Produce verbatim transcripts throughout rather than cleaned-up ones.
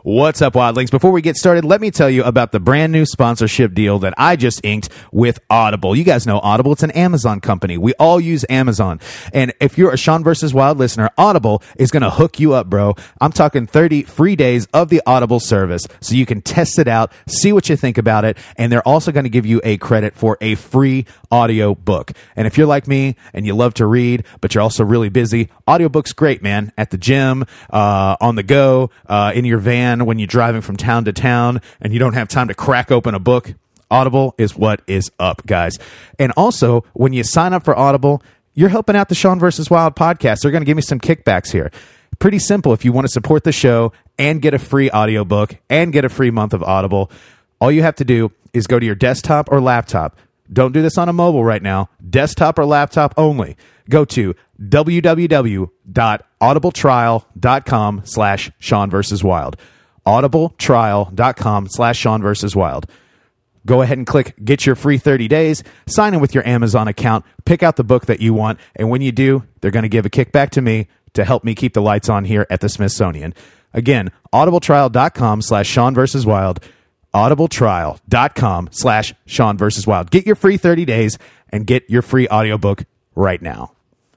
What's up, Wildlings? Before we get started, let me tell you about the brand new sponsorship deal that I just inked with Audible. You guys know Audible. It's an Amazon company. We all use Amazon. And if you're a Sean versus. Wild listener, Audible is going to hook you up, bro. I'm talking thirty free days of the Audible service so you can test it out, see what you think about it, and they're also going to give you a credit for a free audio book. And if you're like me and you love to read, but you're also really busy, audiobook's great, man. At the gym, uh, on the go, uh, in your van, when you're driving from town to town and you don't have time to crack open a book, Audible is what is up, guys. And also, when you sign up for Audible, you're helping out the Sean versus. Wild podcast. They're going to give me some kickbacks here. Pretty simple. If you want to support the show and get a free audiobook and get a free month of Audible, all you have to do is go to your desktop or laptop. Don't do this on a mobile right now. Desktop or laptop only. Go to www.audibletrial.com slash Sean versus. Wild. audibletrial.com slash Sean versus. Wild. Go ahead and click get your free thirty days, sign in with your Amazon account, pick out the book that you want, and when you do, they're going to give a kickback to me to help me keep the lights on here at the Smithsonian. Again, audibletrial.com slash Sean versus. Wild, audibletrial.com slash Sean versus. Wild. Get your free thirty days and get your free audiobook right now.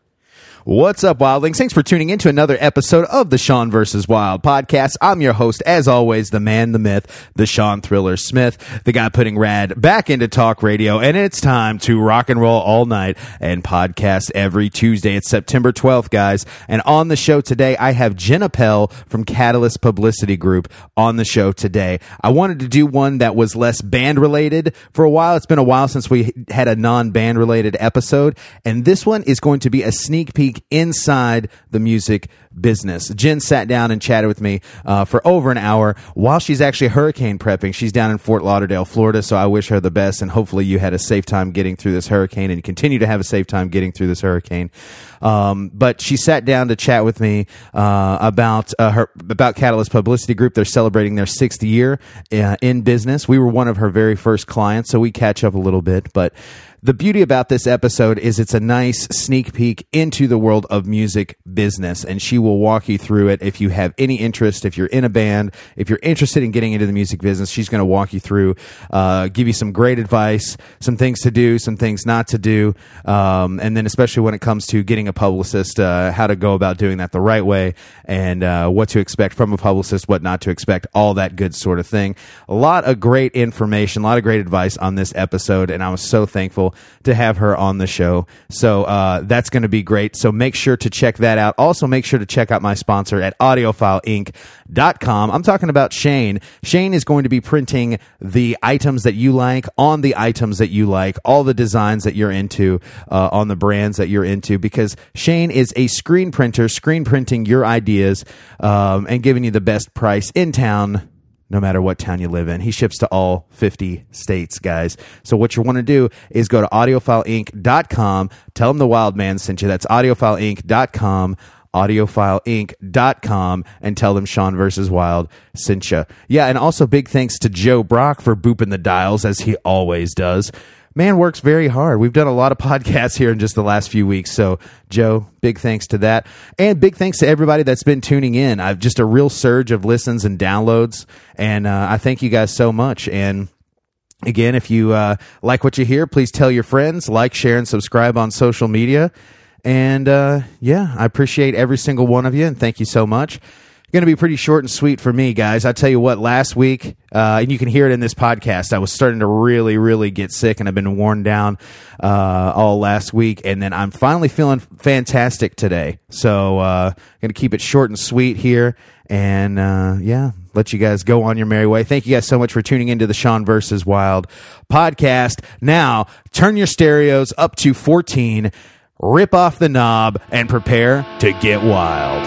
What's up, Wildlings? Thanks for tuning in to another episode of the Sean versus. Wild podcast. I'm your host, as always, the man, the myth, the Sean Thriller Smith, the guy putting rad back into talk radio, and it's time to rock and roll all night and podcast every Tuesday. It's September twelfth, guys, and on the show today, I have Jen Appel from Catalyst Publicity Group on the show today. I wanted to do one that was less band-related for a while. It's been a while since we had a non-band-related episode, and this one is going to be a sneak peek inside the music business. Jen sat down and chatted with me uh, for over an hour while she's actually hurricane prepping. She's down in Fort Lauderdale, Florida, so I wish her the best, and hopefully you had a safe time getting through this hurricane and you continue to have a safe time getting through this hurricane. Um, but she sat down to chat with me uh, about uh, her about Catalyst Publicity Group. They're celebrating their sixth year uh, in business. We were one of her very first clients, so we catch up a little bit, but the beauty about this episode is it's a nice sneak peek into the world of music business, and she will walk you through it. If you have any interest, if you're in a band, if you're interested in getting into the music business, she's going to walk you through, uh, give you some great advice, some things to do, some things not to do, um, and then especially when it comes to getting a publicist, uh, how to go about doing that the right way, and uh, what to expect from a publicist, what not to expect, all that good sort of thing. A lot of great information, a lot of great advice on this episode, and I was so thankful to have her on the show. So uh, that's going to be great. So make sure to check that out. Also, make sure to check out my sponsor at audiophile inc dot com. I'm talking about Shane. Shane is going to be printing the items that you like on the items that you like, all the designs that you're into, uh, on the brands that you're into, because Shane is a screen printer, screen printing your ideas um, and giving you the best price in town, no matter what town you live in. He ships to all fifty states, guys. So what you want to do is go to audiophile inc dot com, tell him the Wild Man sent you. That's audiophile inc dot com, audiophile inc dot com, and tell them Sean versus. Wild sent you. Yeah, and also big thanks to Joe Brock for booping the dials, as he always does. Man works very hard. We've done a lot of podcasts here in just the last few weeks. So, Joe, big thanks to that. And big thanks to everybody that's been tuning in. I've just a real surge of listens and downloads. And uh, I thank you guys so much. And again, if you uh, like what you hear, please tell your friends, like, share, and subscribe on social media. And uh, yeah, I appreciate every single one of you. And thank you so much. Going to be pretty short and sweet for me, guys. I tell you what, last week, uh, and you can hear it in this podcast, I was starting to really, really get sick, and I've been worn down uh, all last week, and then I'm finally feeling fantastic today. So uh, going to keep it short and sweet here, and uh, yeah, let you guys go on your merry way. Thank you guys so much for tuning into the Sean versus. Wild podcast. Now, turn your stereos up to fourteen, rip off the knob, and prepare to get wild.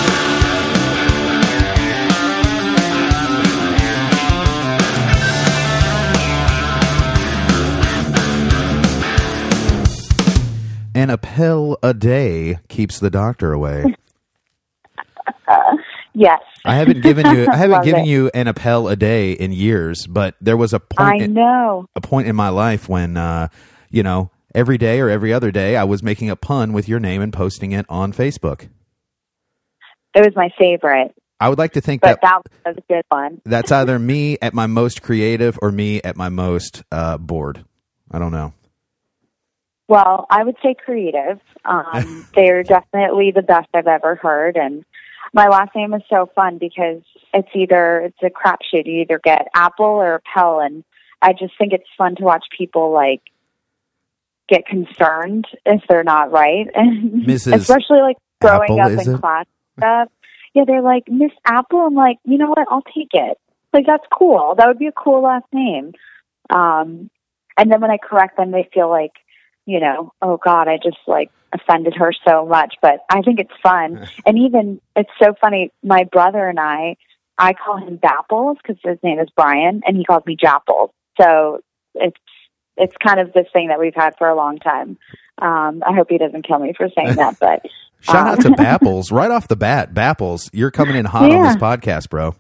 An Appel a day keeps the doctor away. Uh, yes. I haven't given you I haven't given it. you an Appel a day in years, but there was a point I know. In, a point in my life when uh, you know, every day or every other day I was making a pun with your name and posting it on Facebook. It was my favorite. I would like to think but that that was a good one. that's either me at my most creative or me at my most uh, bored. I don't know. Well, I would say creative. Um, they're definitely the best I've ever heard. And my last name is so fun because it's either, it's a crapshoot. You either get Apple or Pell. And I just think it's fun to watch people like get concerned if they're not right. And Missus especially like growing Apple, up in class stuff. Yeah, they're like, Miss Apple. I'm like, you know what? I'll take it. Like, that's cool. That would be a cool last name. Um, and then when I correct them, they feel like, you know, oh God, I just like offended her so much. But I think it's fun. And even, it's so funny, my brother and I, I call him Bapples because his name is Brian, and he calls me Japples. So it's, it's kind of this thing that we've had for a long time. Um, I hope he doesn't kill me for saying that, but. Shout um, out to Bapples right off the bat. Bapples, you're coming in hot Yeah. on this podcast, bro.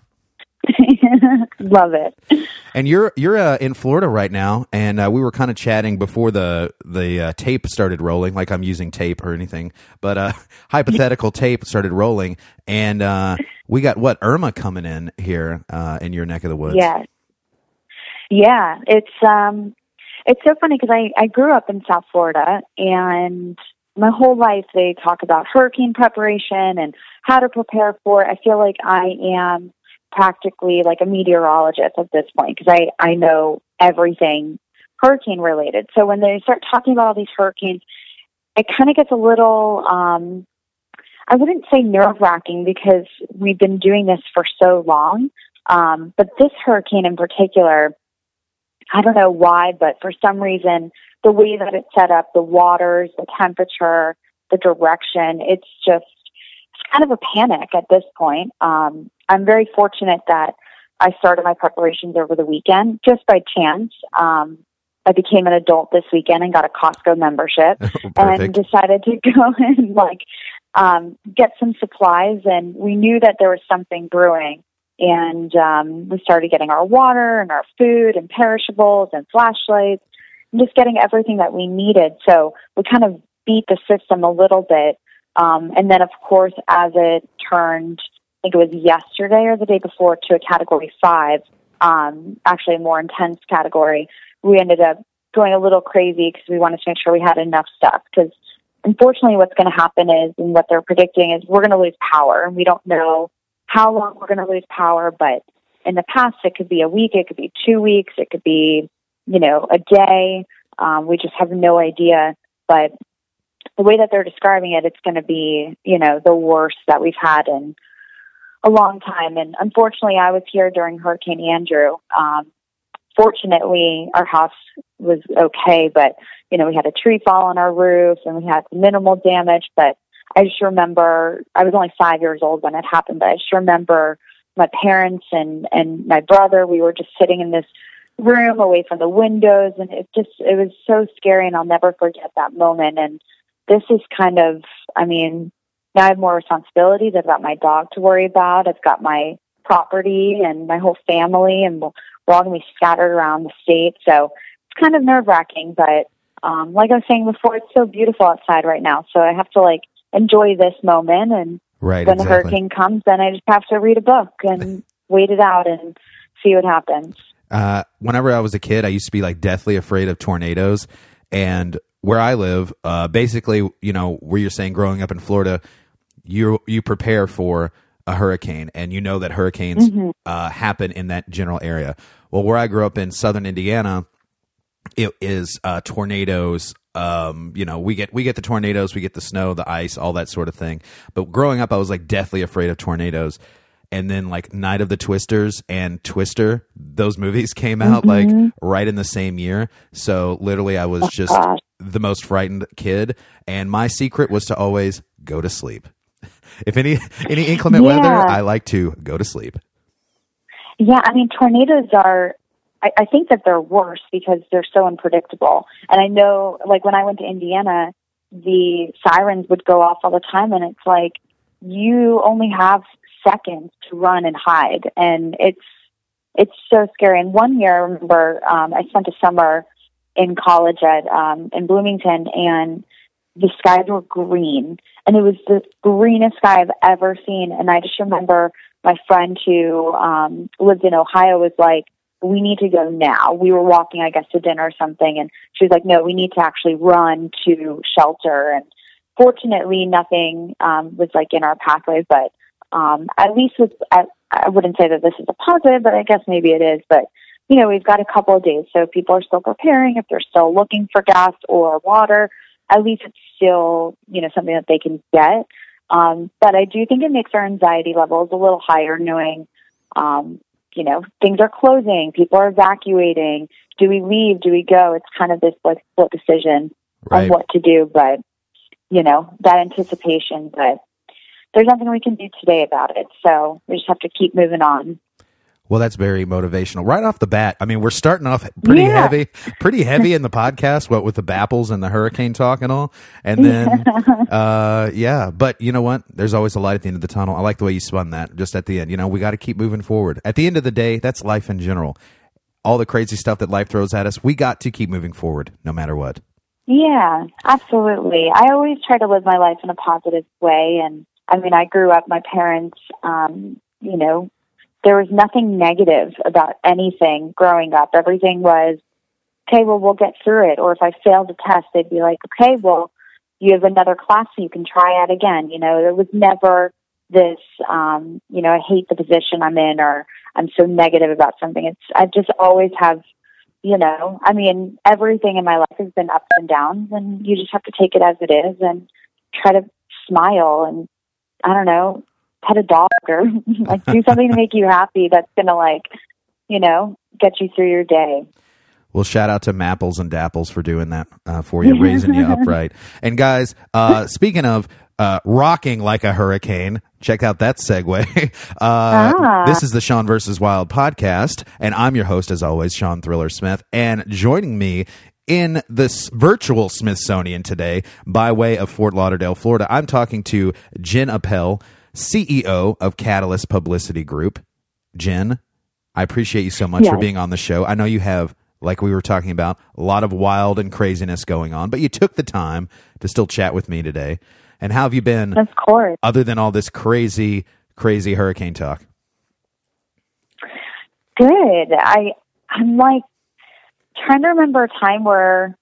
Love it. And you're you're uh, in Florida right now, and uh, we were kind of chatting before the the uh, tape started rolling. Like I'm using tape or anything, but uh, hypothetical tape started rolling, and uh, we got what Irma coming in here uh, in your neck of the woods. Yes. Yeah, it's um, it's so funny because I I grew up in South Florida, and my whole life they talk about hurricane preparation and how to prepare for it. I feel like I am practically like a meteorologist at this point because I, I know everything hurricane related. So when they start talking about all these hurricanes, it kind of gets a little, um, I wouldn't say nerve wracking because we've been doing this for so long. Um, but this hurricane in particular, I don't know why, but for some reason, the way that it's set up, the waters, the temperature, the direction, it's just, it's kind of a panic at this point. Um, I'm very fortunate that I started my preparations over the weekend just by chance. Um, I became an adult this weekend and got a Costco membership and decided to go and like um, get some supplies. And we knew that there was something brewing. And um, we started getting our water and our food and perishables and flashlights and just getting everything that we needed. So we kind of beat the system a little bit. Um, and then, of course, as it turned, I think it was yesterday or the day before, to a category five, um, actually a more intense category, we ended up going a little crazy because we wanted to make sure we had enough stuff. Because unfortunately what's going to happen is, and what they're predicting is, we're going to lose power. And we don't know how long we're going to lose power, but in the past it could be a week, it could be two weeks, it could be, you know, a day. Um, we just have no idea. But the way that they're describing it, it's going to be, you know, the worst that we've had in a long time. And unfortunately, I was here during Hurricane Andrew. Um, fortunately, our house was okay, but, you know, we had a tree fall on our roof and we had minimal damage. But I just remember, I was only five years old when it happened, but I just remember my parents and, and my brother, we were just sitting in this room away from the windows, and it just, it was so scary, and I'll never forget that moment. And this is kind of, I mean, now I have more responsibilities. I've got my dog to worry about. I've got my property and my whole family, and we're all going to be scattered around the state. So it's kind of nerve-wracking, but um, like I was saying before, it's so beautiful outside right now. So I have to, like, enjoy this moment, and right, when exactly. the hurricane comes, then I just have to read a book and wait it out and see what happens. Uh, whenever I was a kid, I used to be, like, deathly afraid of tornadoes, and where I live, uh, basically, you know, where you're saying growing up in Florida, you you prepare for a hurricane, and you know that hurricanes mm-hmm. uh, happen in that general area. Well, where I grew up in southern Indiana, it is uh, tornadoes. Um, you know, we get we get the tornadoes, we get the snow, the ice, all that sort of thing. But growing up, I was like deathly afraid of tornadoes. And then like Night of the Twisters and Twister, those movies came out mm-hmm. like right in the same year. So literally, I was just oh, the most frightened kid. And my secret was to always go to sleep. If any any inclement yeah. weather, I like to go to sleep. Yeah, I mean, tornadoes are, I, I think that they're worse because they're so unpredictable. And I know, like, when I went to Indiana, the sirens would go off all the time, and it's like, you only have seconds to run and hide. And it's it's so scary. And one year, I remember, um, I spent a summer in college at um, in Bloomington, and the skies were green, and it was the greenest sky I've ever seen. And I just remember my friend who um, lived in Ohio was like, we need to go now. We were walking, I guess, to dinner or something, and she was like, no, we need to actually run to shelter. And fortunately, nothing um, was like in our pathway, but um, at least with, I, I wouldn't say that this is a positive, but I guess maybe it is. But, you know, we've got a couple of days, so people are still preparing. If they're still looking for gas or water, at least it's still, you know, something that they can get. Um, but I do think it makes our anxiety levels a little higher knowing, um, you know, things are closing, people are evacuating. Do we leave? Do we go? It's kind of this like split decision right. on what to do. But, you know, that anticipation, but there's nothing we can do today about it. So we just have to keep moving on. Well, that's very motivational. Right off the bat, I mean, we're starting off pretty yeah. heavy, pretty heavy in the podcast, what with the Bapples and the hurricane talk and all. And then, uh, yeah, but you know what? There's always a light at the end of the tunnel. I like the way you spun that just at the end. You know, we got to keep moving forward. At the end of the day, that's life in general. All the crazy stuff that life throws at us, we got to keep moving forward no matter what. Yeah, absolutely. I always try to live my life in a positive way. And I mean, I grew up, my parents, um, you know, there was nothing negative about anything growing up. Everything was, okay, well, we'll get through it. Or if I failed a test, they'd be like, okay, well, you have another class so you can try out again. You know, there was never this, um, you know, I hate the position I'm in or I'm so negative about something. It's, I just always have, you know, I mean, everything in my life has been ups and downs, and you just have to take it as it is and try to smile and, I don't know, pet a dog or like do something to make you happy that's going to like, you know, get you through your day. Well, shout out to Mapples and Dapples for doing that uh, for you, raising you upright. And guys, uh, speaking of uh, rocking like a hurricane, check out that segue. uh, ah. This is the Sean versus Wild podcast, and I'm your host, as always, Sean Thriller Smith. And joining me in this virtual Smithsonian today, by way of Fort Lauderdale, Florida, I'm talking to Jen Appel, C E O of Catalyst Publicity Group. Jen, I appreciate you so much yes. for being on the show. I know you have, like we were talking about, a lot of wild and craziness going on, but you took the time to still chat with me today. And how have you been, of course, other than all this crazy, crazy hurricane talk? Good. I, I'm like trying to remember a time where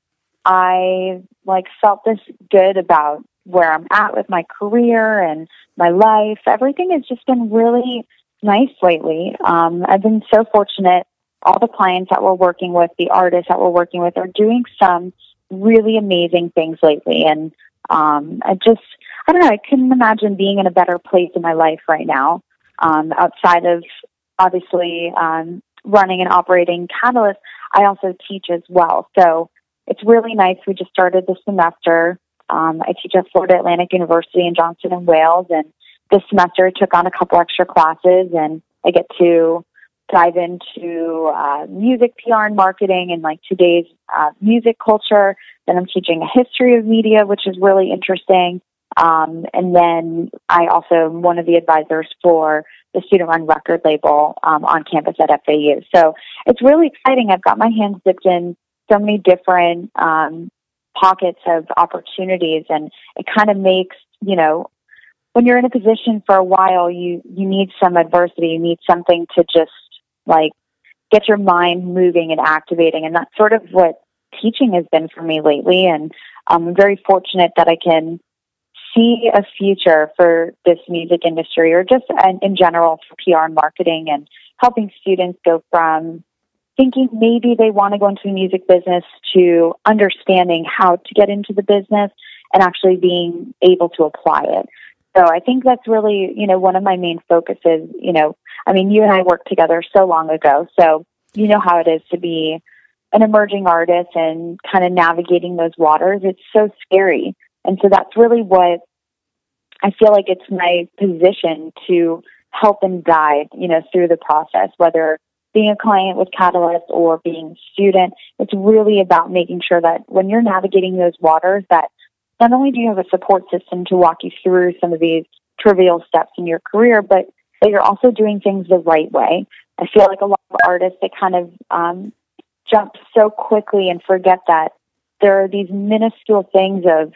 I like felt this good about where I'm at with my career and my life. Everything has just been really nice lately. Um, I've been so fortunate. All the clients that we're working with, the artists that we're working with are doing some really amazing things lately. And um, I just, I don't know, I couldn't imagine being in a better place in my life right now, um, outside of obviously um, running and operating Catalyst. I also teach as well. So it's really nice. We just started this semester. Um, I teach at Florida Atlantic University in Johnson and Wales, and this semester I took on a couple extra classes, and I get to dive into uh, music P R and marketing and like today's uh, music culture. Then I'm teaching a history of media, which is really interesting. Um, and then I also am one of the advisors for the student-run record label um, on campus at F A U. So it's really exciting. I've got my hands dipped in so many different um pockets of opportunities, and it kind of makes, you know, when you're in a position for a while, you, you need some adversity, you need something to just like get your mind moving and activating. And that's sort of what teaching has been for me lately. And I'm very fortunate that I can see a future for this music industry, or just in, in general for P R and marketing, and helping students go from thinking maybe they want to go into the music business to understanding how to get into the business and actually being able to apply it. So I think that's really, you know, one of my main focuses. You know, I mean, you and I worked together so long ago, so you know how it is to be an emerging artist and kind of navigating those waters. It's so scary. And so that's really what I feel like it's my position to help and guide, you know, through the process, whether being a client with Catalyst or being a student. It's really about making sure that when you're navigating those waters, that not only do you have a support system to walk you through some of these trivial steps in your career, but that you're also doing things the right way. I feel like a lot of artists, they kind of um, jump so quickly and forget that there are these minuscule things of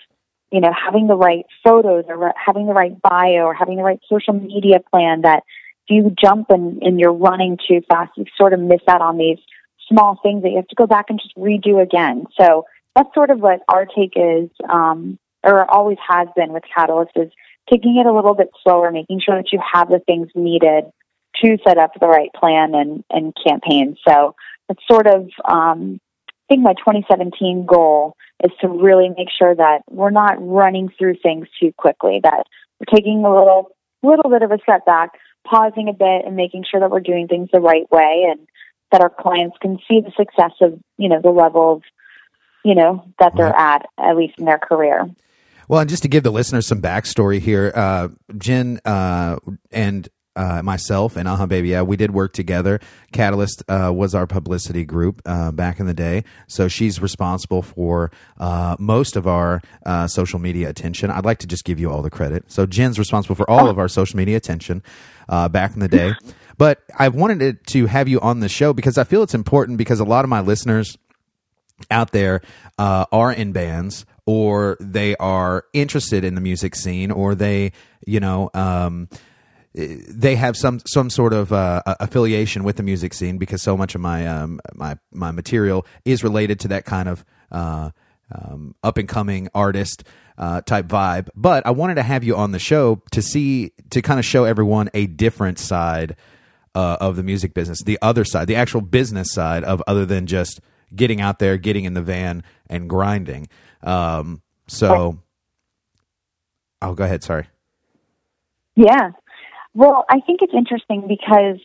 you know, having the right photos or having the right bio or having the right social media plan that if you jump and, and you're running too fast, you sort of miss out on these small things that you have to go back and just redo again. So that's sort of what our take is, um, or always has been with Catalyst, is taking it a little bit slower, making sure that you have the things needed to set up the right plan and, and campaign. So it's sort of, um, I think my twenty seventeen goal is to really make sure that we're not running through things too quickly, that we're taking a little, little bit of a step back, pausing a bit and making sure that we're doing things the right way and that our clients can see the success of, you know, the level of, you know, that they're right. at, at least in their career. Well, and just to give the listeners some backstory here, uh, Jen uh, and uh, myself and Aha Baby, yeah, we did work together. Catalyst uh, was our publicity group uh, back in the day, so she's responsible for uh, most of our uh, social media attention. I'd like to just give you all the credit. So Jen's responsible for all of our social media attention uh, back in the day. But I wanted to have you on the show because I feel it's important because a lot of my listeners out there uh, are in bands, or they are interested in the music scene, or they, you know, um, they have some some sort of uh, affiliation with the music scene because so much of my um, my my material is related to that kind of uh, um, up and coming artist uh, type vibe. But I wanted to have you on the show to see to kind of show everyone a different side uh, of the music business, the other side, the actual business side of other than just getting out there, getting in the van, and grinding. Um, so, oh, go ahead. Sorry. Yeah. Well, I think it's interesting because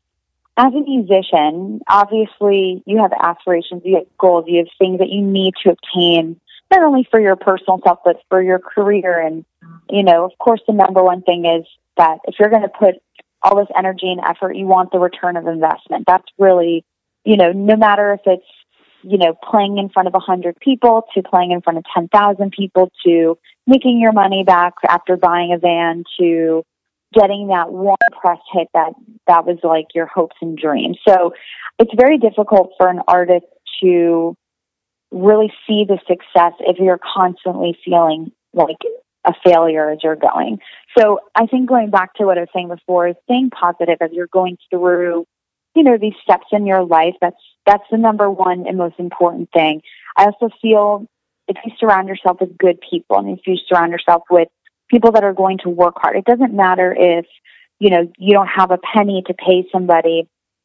as a musician, obviously you have aspirations, you have goals, you have things that you need to obtain, not only for your personal self, but for your career. And, you know, of course, the number one thing is that if you're going to put all this energy and effort, you want the return of investment. That's really, you know, no matter if it's, you know, playing in front of a hundred people to playing in front of ten thousand people to making your money back after buying a van to getting that one press hit that, that was like your hopes and dreams. So it's very difficult for an artist to really see the success if you're constantly feeling like a failure as you're going. So I think going back to what I was saying before is staying positive as you're going through, you know, these steps in your life. That's That's the number one and most important thing. I also feel if you surround yourself with good people and if you surround yourself with people that are going to work hard, it doesn't matter if, you know, you don't have a penny to pay somebody.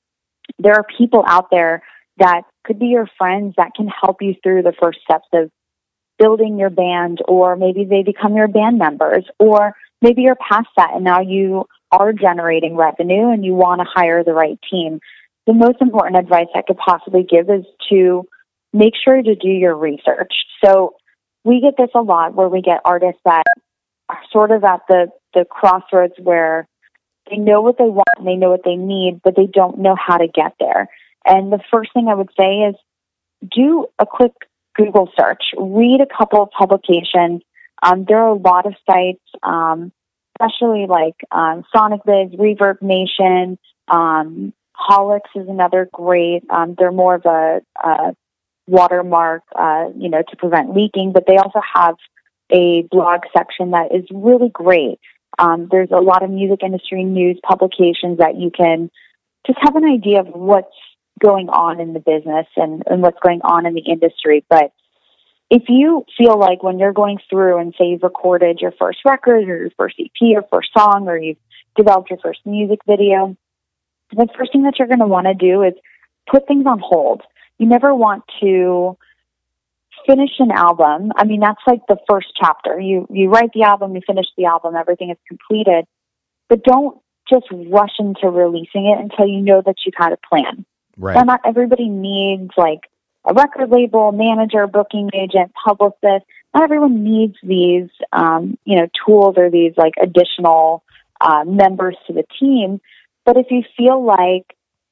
There are people out there that could be your friends that can help you through the first steps of building your band, or maybe they become your band members, or maybe you're past that and now you are generating revenue and you want to hire the right team. The most important advice I could possibly give is to make sure to do your research. So we get this a lot where we get artists that are sort of at the, the crossroads where they know what they want and they know what they need, but they don't know how to get there. And the first thing I would say is do a quick Google search, read a couple of publications. Um, there are a lot of sites, um, especially like um, SonicBiz, Reverb Nation, um, Holix is another great. Um, they're more of a, a watermark, uh, you know, to prevent leaking, but they also have a blog section that is really great. Um, there's a lot of music industry news publications that you can just have an idea of what's going on in the business and, and what's going on in the industry. But if you feel like when you're going through and say you've recorded your first record or your first E P or first song, or you've developed your first music video, the first thing that you're going to want to do is put things on hold. You never want to finish an album. I mean, that's like the first chapter. You you write the album, you finish the album, everything is completed. But don't just rush into releasing it until you know that you've had a plan. Right. Now, not everybody needs like a record label, manager, booking agent, publicist. Not everyone needs these, um, you know, tools or these like additional uh, members to the team. But if you feel like,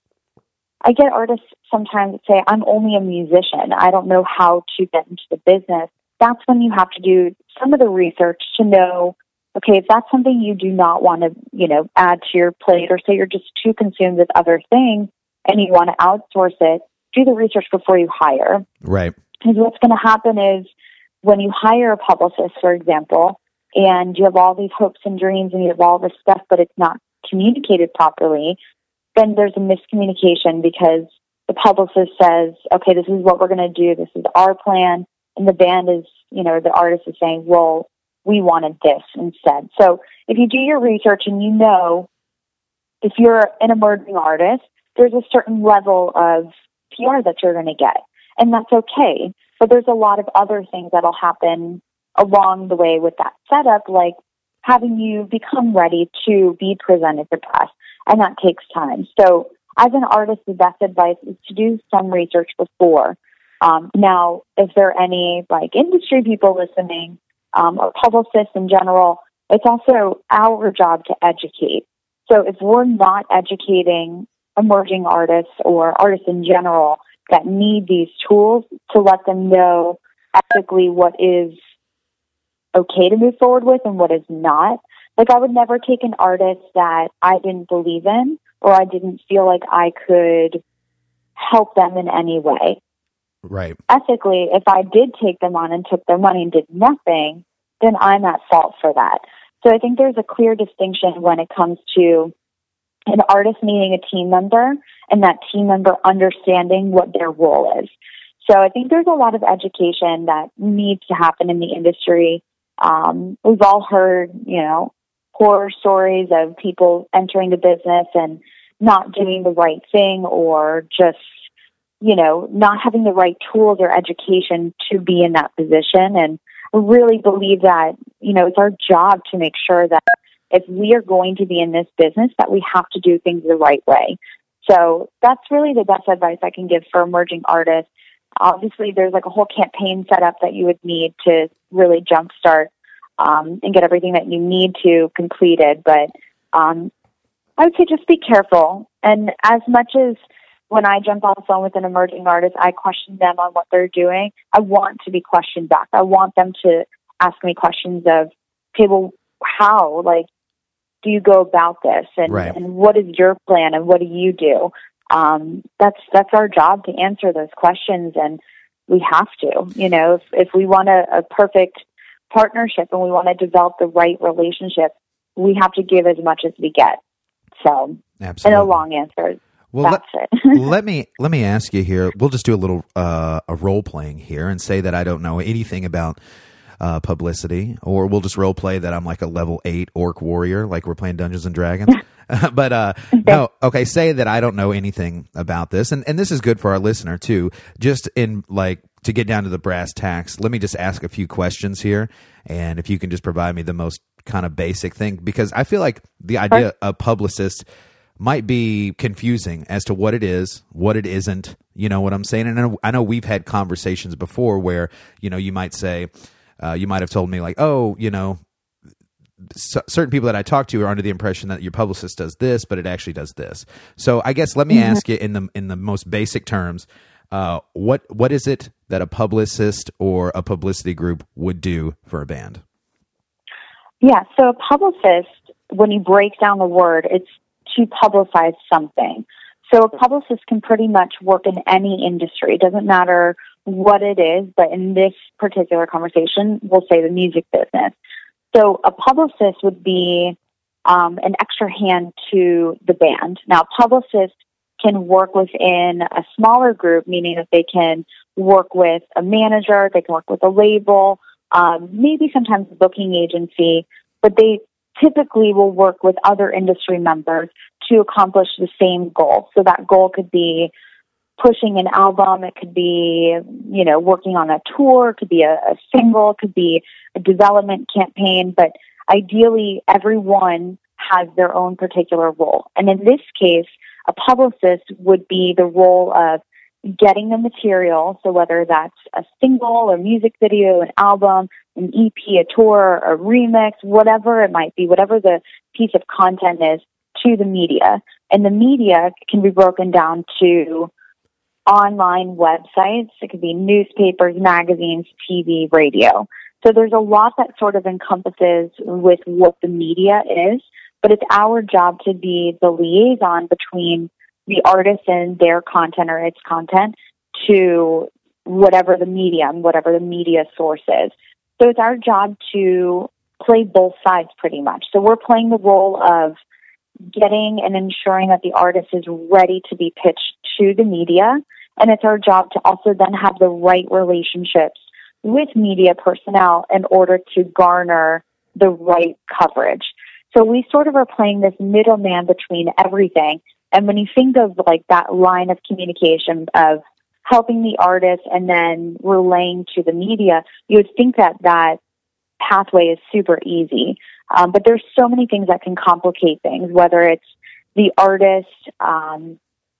I get artists sometimes that say, I'm only a musician, I don't know how to get into the business. That's when you have to do some of the research to know, okay, if that's something you do not want to, you know, add to your plate, or say you're just too consumed with other things and you want to outsource it, do the research before you hire. Right. Because what's going to happen is when you hire a publicist, for example, and you have all these hopes and dreams and you have all this stuff, but it's not communicated properly, then there's a miscommunication because the publicist says, okay, this is what we're going to do. This is our plan. And the band is, you know, the artist is saying, well, we wanted this instead. So if you do your research and you know, if you're an emerging artist, there's a certain level of P R that you're going to get. And that's okay. But there's a lot of other things that'll happen along the way with that setup, like having you become ready to be presented to press. And that takes time. So as an artist, the best advice is to do some research before. Um, now, if there are any like industry people listening, um, or publicists in general, it's also our job to educate. So if we're not educating emerging artists or artists in general that need these tools to let them know ethically what is okay to move forward with and what is not. Like, I would never take an artist that I didn't believe in or I didn't feel like I could help them in any way. Right. Ethically, if I did take them on and took their money and did nothing, then I'm at fault for that. So I think there's a clear distinction when it comes to an artist needing a team member and that team member understanding what their role is. So I think there's a lot of education that needs to happen in the industry. Um, we've all heard, you know, horror stories of people entering the business and not doing the right thing or just, you know, not having the right tools or education to be in that position. And I really believe that, you know, it's our job to make sure that if we are going to be in this business, that we have to do things the right way. So that's really the best advice I can give for emerging artists. Obviously, there's like a whole campaign set up that you would need to really jumpstart um, and get everything that you need to completed. But um, I would say just be careful. And as much as when I jump on the phone with an emerging artist, I question them on what they're doing, I want to be questioned back. I want them to ask me questions of, okay, well, how? Like, do you go about this? And, right. and what is your plan? And what do you do? Um, that's that's our job to answer those questions, and we have to. You know, if, if we want a, a perfect partnership and we want to develop the right relationship, we have to give as much as we get. So, absolutely. And a long answer. Well, that's let, it. let me let me ask you here. We'll just do a little uh, a role playing here and say that I don't know anything about Uh, publicity, or we'll just role play that I'm like a level eight orc warrior, like we're playing Dungeons and Dragons. but uh, no, okay, say that I don't know anything about this, and and this is good for our listener too. Just in like to get down to the brass tacks, let me just ask a few questions here, and if you can just provide me the most kind of basic thing, because I feel like the idea of publicist might be confusing as to what it is, what it isn't. You know what I'm saying? And I know, I know we've had conversations before where you know you might say. Uh, you might have told me like, oh, you know, c- certain people that I talk to are under the impression that your publicist does this, but it actually does this. So I guess let me mm-hmm. ask you in the in the most basic terms, uh, what what is it that a publicist or a publicity group would do for a band? Yeah, so a publicist, when you break down the word, it's to publicize something. So a publicist can pretty much work in any industry. It doesn't matter what it is, but in this particular conversation, we'll say the music business. So a publicist would be um, an extra hand to the band. Now, publicists can work within a smaller group, meaning that they can work with a manager, they can work with a label, um, maybe sometimes a booking agency, but they typically will work with other industry members to accomplish the same goal. So that goal could be pushing an album, it could be, you know, working on a tour, it could be a, a single, it could be a development campaign, but ideally everyone has their own particular role. And in this case, a publicist would be the role of getting the material, so whether that's a single, a music video, an album, an E P, a tour, a remix, whatever it might be, whatever the piece of content is, to the media. And the media can be broken down to online websites. It could be newspapers, magazines, T V, radio. So there's a lot that sort of encompasses with what the media is, but it's our job to be the liaison between the artist and their content or its content to whatever the medium, whatever the media source is. So it's our job to play both sides pretty much. So we're playing the role of getting and ensuring that the artist is ready to be pitched to the media. And it's our job to also then have the right relationships with media personnel in order to garner the right coverage. So we sort of are playing this middleman between everything. And when you think of like that line of communication of helping the artist and then relaying to the media, you would think that that pathway is super easy. Um, but there's so many things that can complicate things, whether it's the artist um,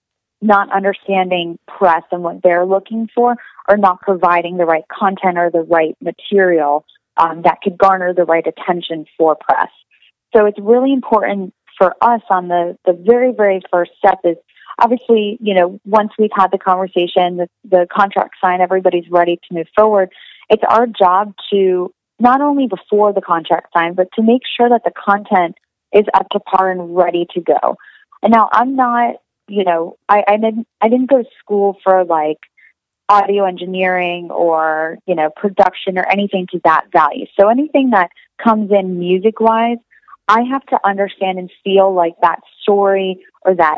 not understanding press and what they're looking for, or not providing the right content or the right material um, that could garner the right attention for press. So it's really important for us on the, the very, very first step is obviously, you know, once we've had the conversation, the, the contract signed, everybody's ready to move forward. It's our job to not only before the contract signed, but to make sure that the content is up to par and ready to go. And now I'm not, you know, I, I didn't, I didn't go to school for like audio engineering or, you know, production or anything to that value. So anything that comes in music-wise, I have to understand and feel like that story or that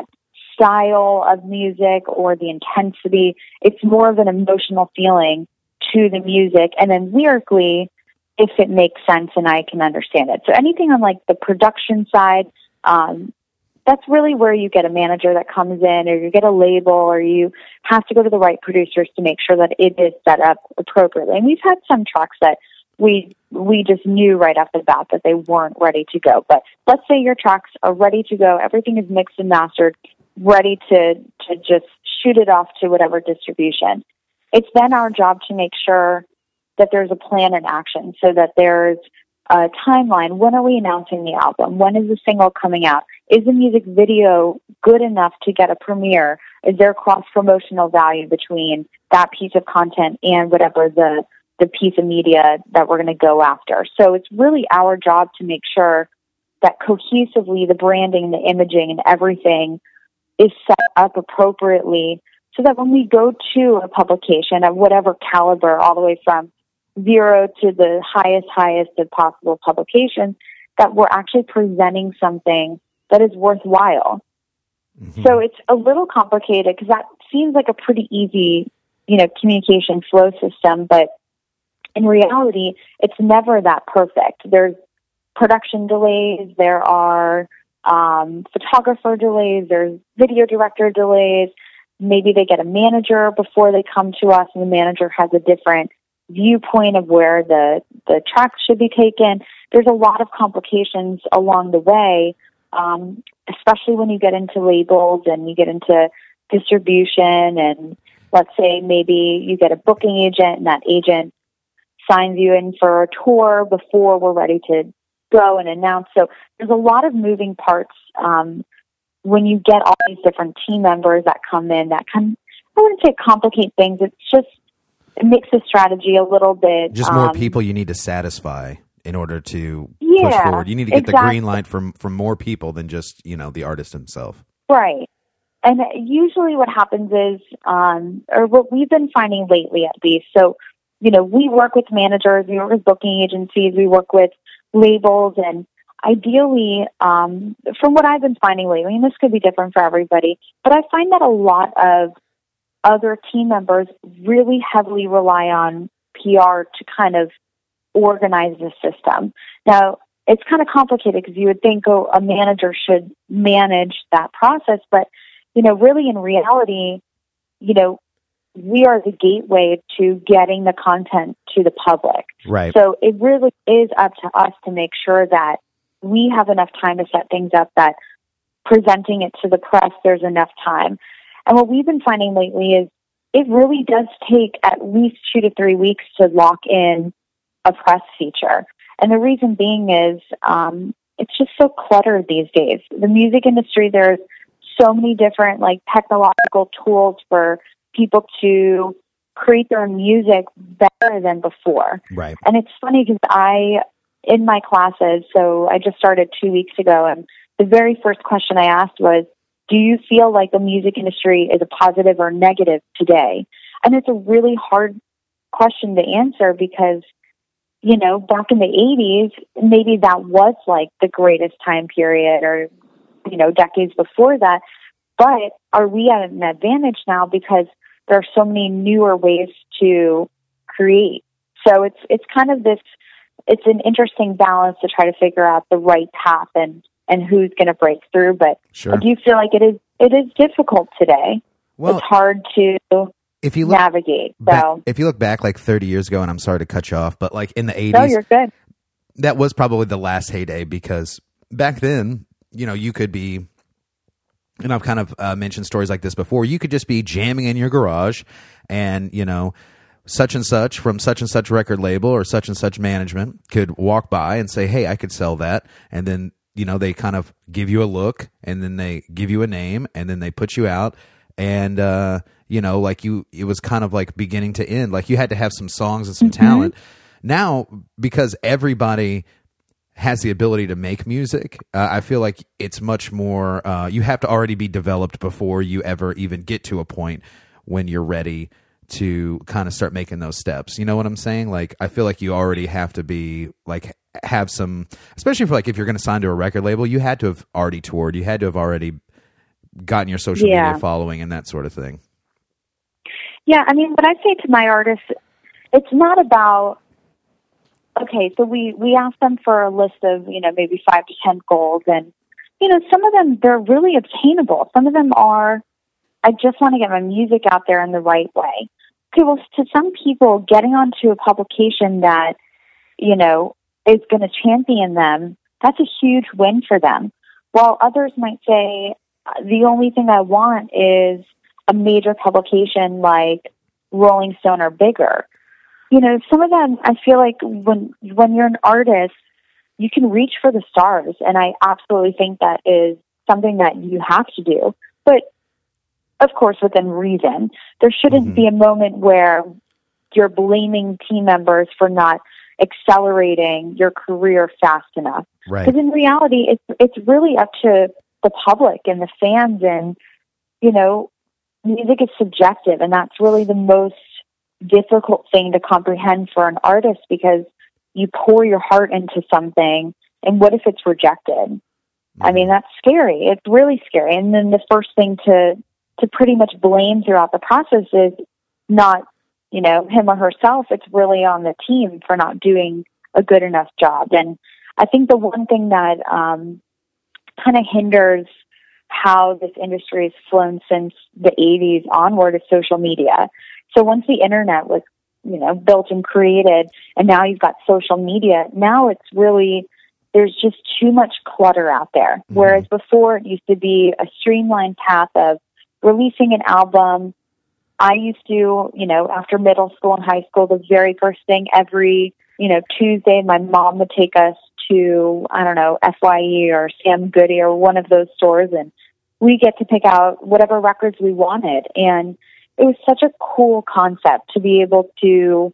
style of music or the intensity, it's more of an emotional feeling to the music. And then lyrically, if it makes sense and I can understand it. So anything on like the production side, um, that's really where you get a manager that comes in, or you get a label, or you have to go to the right producers to make sure that it is set up appropriately. And we've had some tracks that we we just knew right off the bat that they weren't ready to go. But let's say your tracks are ready to go, everything is mixed and mastered, ready to, to just shoot it off to whatever distribution. It's then our job to make sure that there's a plan in action, so that there's a timeline. When are we announcing the album? When is the single coming out? Is the music video good enough to get a premiere? Is there cross-promotional value between that piece of content and whatever the, the piece of media that we're going to go after? So it's really our job to make sure that cohesively the branding, the imaging, and everything is set up appropriately so that when we go to a publication of whatever caliber, all the way from zero to the highest, highest of possible publications, that we're actually presenting something that is worthwhile. Mm-hmm. So it's a little complicated because that seems like a pretty easy, you know, communication flow system, but in reality, it's never that perfect. There's production delays, there are um, photographer delays, there's video director delays. Maybe they get a manager before they come to us, and the manager has a different viewpoint of where the, the tracks should be taken. There's a lot of complications along the way, um, especially when you get into labels and you get into distribution, and let's say maybe you get a booking agent and that agent signs you in for a tour before we're ready to go and announce. So there's a lot of moving parts um, when you get all these different team members that come in that can, I wouldn't say complicate things. It's just, it makes the strategy a little bit... Just more um, people you need to satisfy in order to yeah, push forward. You need to get exactly. the green light from, from more people than just, you know, the artist himself. Right. And usually what happens is, um, or what we've been finding lately at least, so, you know, we work with managers, we work with booking agencies, we work with labels, and ideally, um, from what I've been finding lately, and this could be different for everybody, but I find that a lot of other team members really heavily rely on P R to kind of organize the system. Now, it's kind of complicated because you would think, oh, a manager should manage that process, but, you know, really in reality, you know, we are the gateway to getting the content to the public. Right. So it really is up to us to make sure that we have enough time to set things up, that presenting it to the press, there's enough time. And what we've been finding lately is it really does take at least two to three weeks to lock in a press feature. And the reason being is um, it's just so cluttered these days. The music industry, there's so many different like technological tools for people to create their music better than before. Right. And it's funny because I, in my classes, so I just started two weeks ago, and the very first question I asked was, do you feel like the music industry is a positive or negative today? And it's a really hard question to answer because, you know, back in the eighties, maybe that was like the greatest time period, or, you know, decades before that. But are we at an advantage now because there are so many newer ways to create? So it's it's kind of this, it's an interesting balance to try to figure out the right path and, and who's going to break through. But Sure. I do feel like it is it is difficult today. Well, it's hard to if you look navigate. back, So, if you look back like thirty years ago, and I'm sorry to cut you off, but like in the eighties, no, you're good. that was probably the last heyday, because back then, you know, you could be, and I've kind of uh, mentioned stories like this before, you could just be jamming in your garage and, you know, such and such from such and such record label or such and such management could walk by and say, hey, I could sell that. And then, you know, they kind of give you a look, and then they give you a name, and then they put you out. And, uh, you know, like you, it was kind of like beginning to end. Like you had to have some songs and some Mm-hmm. talent. Now, because everybody has the ability to make music, uh, I feel like it's much more, uh, you have to already be developed before you ever even get to a point when you're ready to kind of start making those steps. You know what I'm saying? Like, I feel like you already have to be like, have some, especially for like, if you're going to sign to a record label, you had to have already toured. You had to have already gotten your social Yeah. media following and that sort of thing. Yeah, I mean, what I say to my artists, it's not about, okay, so we, we ask them for a list of, you know, maybe five to ten goals, and, you know, some of them, they're really obtainable. Some of them are, I just want to get my music out there in the right way. Okay, well, to some people, getting onto a publication that, you know, is going to champion them, that's a huge win for them. While others might say, the only thing I want is a major publication like Rolling Stone or bigger. You know, some of them, I feel like when when you're an artist, you can reach for the stars, and I absolutely think that is something that you have to do. But, of course, within reason. There shouldn't Mm-hmm. be a moment where you're blaming team members for not accelerating your career fast enough. Right. Because in reality, it's it's really up to the public and the fans, and, you know, music is subjective, and that's really the most difficult thing to comprehend for an artist, because you pour your heart into something, and what if it's rejected? Mm-hmm. I mean, that's scary. It's really scary. And then the first thing to to pretty much blame throughout the process is not, you know, him or herself. It's really on the team for not doing a good enough job. And I think the one thing that um, kind of hinders how this industry has flown since the eighties onward is social media. So once the internet was, you know, built and created, and now you've got social media, now it's really, there's just too much clutter out there. Mm-hmm. Whereas before it used to be a streamlined path of releasing an album. I used to, you know, after middle school and high school, the very first thing every, you know, Tuesday, my mom would take us to, I don't know, F Y E or Sam Goody or one of those stores, and we get to pick out whatever records we wanted. And it was such a cool concept to be able to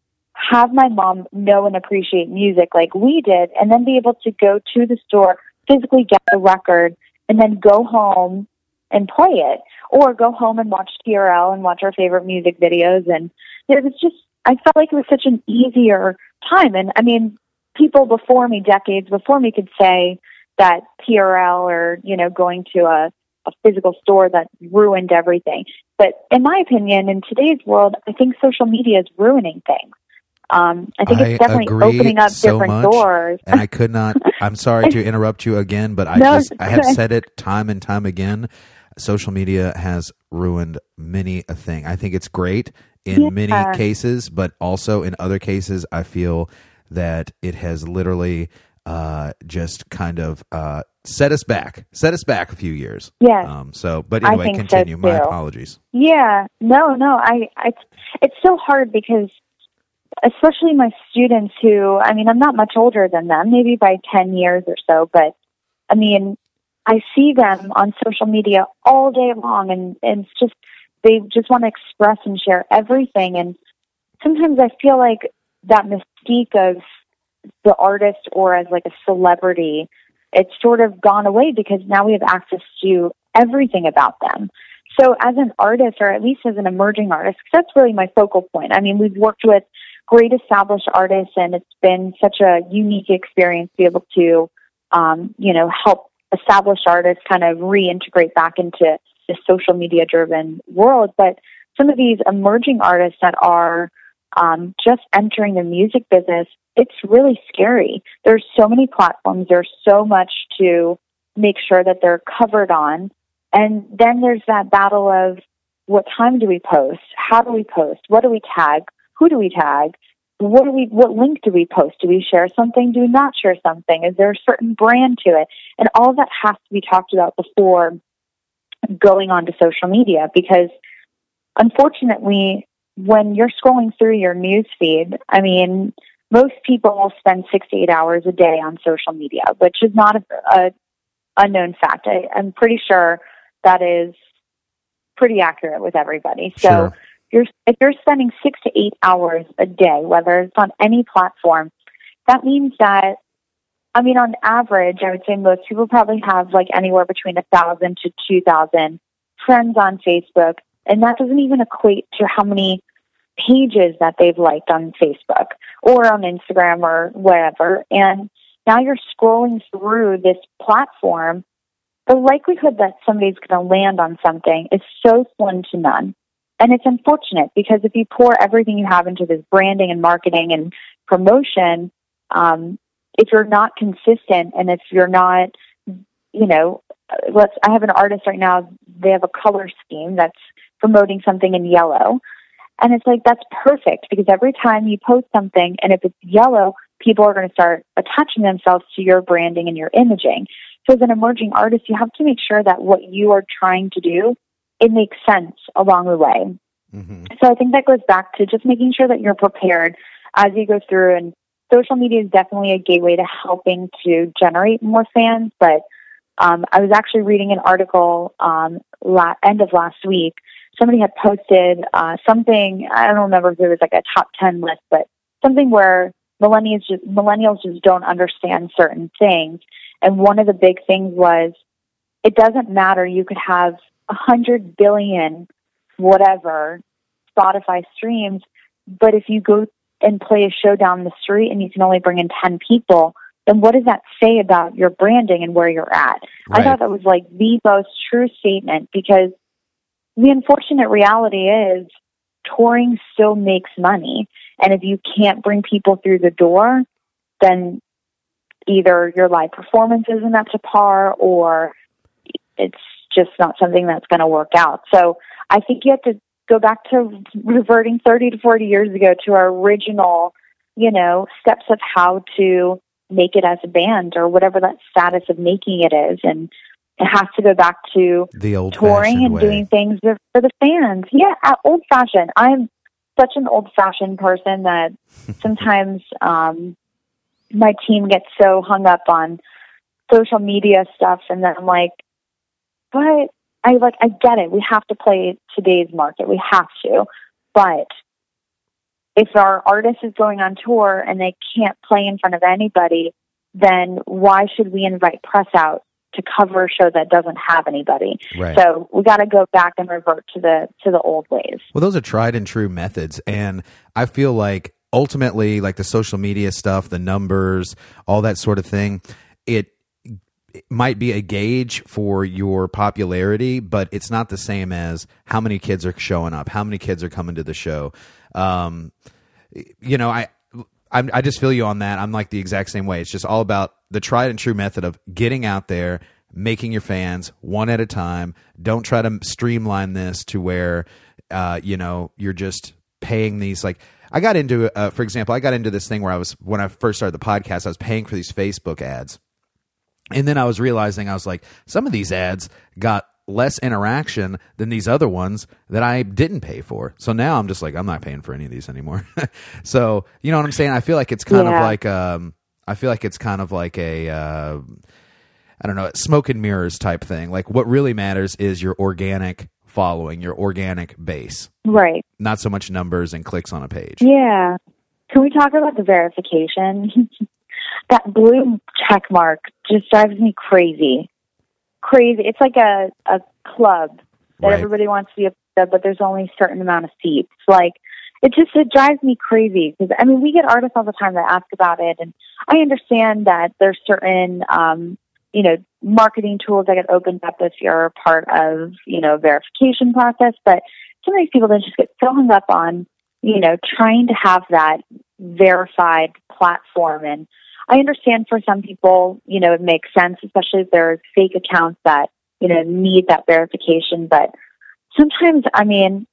have my mom know and appreciate music like we did, and then be able to go to the store, physically get the record, and then go home and play it, or go home and watch T R L and watch our favorite music videos. And it was just, I felt like it was such an easier time. And I mean, people before me, decades before me, could say that T R L or, you know, going to a, a physical store that ruined everything. But in my opinion, in today's world, I think social media is ruining things. Um, I think I it's definitely agree opening up so different much, doors. And I could not, I'm sorry to interrupt you again, but I No, just, I have good. said it time and time again. Social media has ruined many a thing. I think it's great in Yeah. many cases, but also in other cases, I feel that it has literally uh, just kind of uh, set us back, set us back a few years. Yeah. Um, so, but I anyway, think continue. so, My too. apologies. Yeah, no, no, I, I, it's so hard because, especially my students who, I mean, I'm not much older than them, maybe by ten years or so, but I mean, I see them on social media all day long, and, and it's just, they just want to express and share everything. And sometimes I feel like that mystique of the artist or as like a celebrity, it's sort of gone away because now we have access to everything about them. So as an artist, or at least as an emerging artist, 'cause that's really my focal point. I mean, we've worked with great established artists, and it's been such a unique experience to be able to, um, you know, help established artists kind of reintegrate back into the social media-driven world. But some of these emerging artists that are um, just entering the music business, it's really scary. There's so many platforms. There's so much to make sure that they're covered on. And then there's that battle of what time do we post? How do we post? What do we tag? Who do we tag? What do we? What link do we post? Do we share something? Do we not share something? Is there a certain brand to it? And all of that has to be talked about before going onto social media, because unfortunately, when you're scrolling through your news feed, I mean, most people will spend six to eight hours a day on social media, which is not a, a unknown fact. I, I'm pretty sure that is pretty accurate with everybody. So Sure. you're, if you're spending six to eight hours a day, whether it's on any platform, that means that, I mean, on average, I would say most people probably have like anywhere between a thousand to two thousand friends on Facebook, and that doesn't even equate to how many pages that they've liked on Facebook or on Instagram or wherever. And now you're scrolling through this platform. The likelihood that somebody's going to land on something is so slim to none. And it's unfortunate, because if you pour everything you have into this branding and marketing and promotion, um, if you're not consistent, and if you're not, you know, let's, I have an artist right now, they have a color scheme that's promoting something in yellow. And it's like, that's perfect, because every time you post something, and if it's yellow, people are going to start attaching themselves to your branding and your imaging. So as an emerging artist, you have to make sure that what you are trying to do, it makes sense along the way. Mm-hmm. So I think that goes back to just making sure that you're prepared as you go through. And social media is definitely a gateway to helping to generate more fans. But um, I was actually reading an article um, la- end of last week. Somebody had posted uh, something, I don't remember if it was like a top ten list, but something where millennials just, millennials just don't understand certain things. And one of the big things was, it doesn't matter. You could have a hundred billion, whatever, Spotify streams, but if you go and play a show down the street and you can only bring in ten people, then what does that say about your branding and where you're at? Right. I thought that was like the most true statement, because the unfortunate reality is touring still makes money. And if you can't bring people through the door, then either your live performance isn't up to par, or it's just not something that's going to work out. So I think you have to go back to reverting thirty to forty years ago to our original, you know, steps of how to make it as a band, or whatever that status of making it is. And it has to go back to The old touring and way. doing things for the fans. Yeah, old fashioned. I'm such an old fashioned person that sometimes um, my team gets so hung up on social media stuff, and then I'm like, but I like I get it. We have to play today's market. We have to. But if our artist is going on tour and they can't play in front of anybody, then why should we invite press out to cover a show that doesn't have anybody? Right. So we got to go back and revert to the to the old ways. Well, those are tried and true methods, and I feel like ultimately, like the social media stuff, the numbers, all that sort of thing, it, it might be a gauge for your popularity, but it's not the same as how many kids are showing up, how many kids are coming to the show. Um, you know, I. I'm, I just feel you on that. I'm like the exact same way. It's just all about the tried and true method of getting out there, making your fans one at a time. Don't try to streamline this to where, uh, you know, you're just paying these. Like I got into, uh, for example, I got into this thing where I was, when I first started the podcast, I was paying for these Facebook ads. And then I was realizing, I was like, some of these ads got less interaction than these other ones that I didn't pay for. So now I'm just like, I'm not paying for any of these anymore. So, you know what I'm saying? I feel like it's kind Yeah. of like, um, I feel like it's kind of like a, uh, I don't know, smoke and mirrors type thing. Like what really matters is your organic following, your organic base, Right. not so much numbers and clicks on a page. Yeah. Can we talk about the verification? That blue check mark just drives me crazy. Crazy. It's like a, a club that right. everybody wants to be a part of, but there's only a certain amount of seats. Like, it just, it drives me crazy because, I mean, we get artists all the time that ask about it, and I understand that there's certain, um, you know, marketing tools that get opened up if you're part of, you know, verification process, but some of these people that just get so hung up on, you know, trying to have that verified platform. And I understand for some people, you know, it makes sense, especially if there's fake accounts that, you know, need that verification. But sometimes, I mean,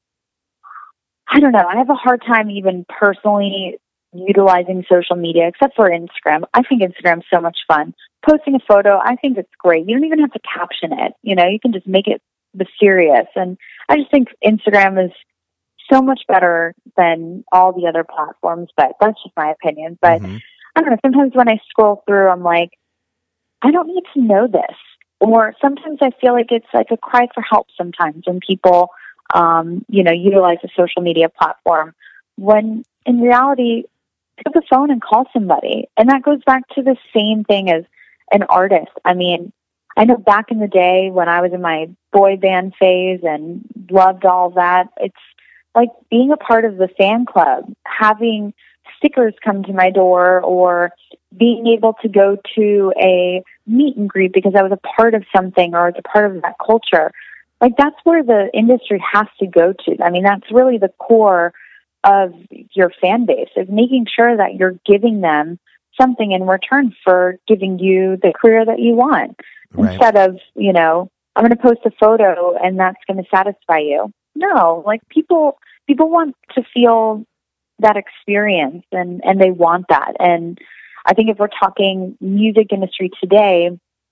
I don't know, I have a hard time even personally utilizing social media, except for Instagram. I think Instagram's so much fun. Posting a photo, I think it's great. You don't even have to caption it. You know, you can just make it mysterious. And I just think Instagram is so much better than all the other platforms, but that's just my opinion. But mm-hmm. I don't know, sometimes when I scroll through, I'm like, I don't need to know this. Or sometimes I feel like it's like a cry for help sometimes when people, um, you know, utilize a social media platform, when in reality, pick up the phone and call somebody. And that goes back to the same thing as an artist. I mean, I know back in the day when I was in my boy band phase and loved all that, it's like being a part of the fan club, having stickers come to my door, or being able to go to a meet and greet because I was a part of something or I was a part of that culture. Like, that's where the industry has to go to. I mean, that's really the core of your fan base, is making sure that you're giving them something in return for giving you the career that you want. Right. Instead of, you know, I'm going to post a photo and that's going to satisfy you. No, like people, people want to feel that experience, and, and they want that. And I think if we're talking music industry today,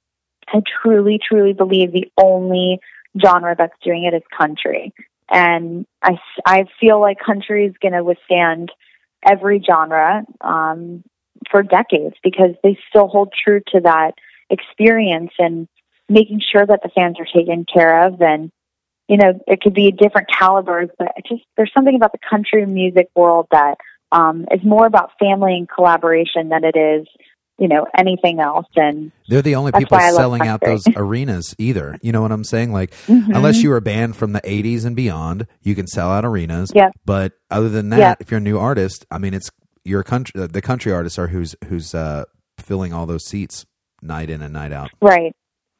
I truly, truly believe the only genre that's doing it is country. And I, I feel like country is going to withstand every genre um, for decades, because they still hold true to that experience and making sure that the fans are taken care of. And, you know, it could be different calibers, but it just, there's something about the country music world that um, is more about family and collaboration than it is, you know, anything else. And they're the only people selling out those arenas either. You know what I'm saying? Like, mm-hmm. unless you were a band from the eighties and beyond, you can sell out arenas. Yep. But other than that, yep. if you're a new artist, I mean, it's your country, the country artists are who's, who's uh, filling all those seats night in and night out. Right.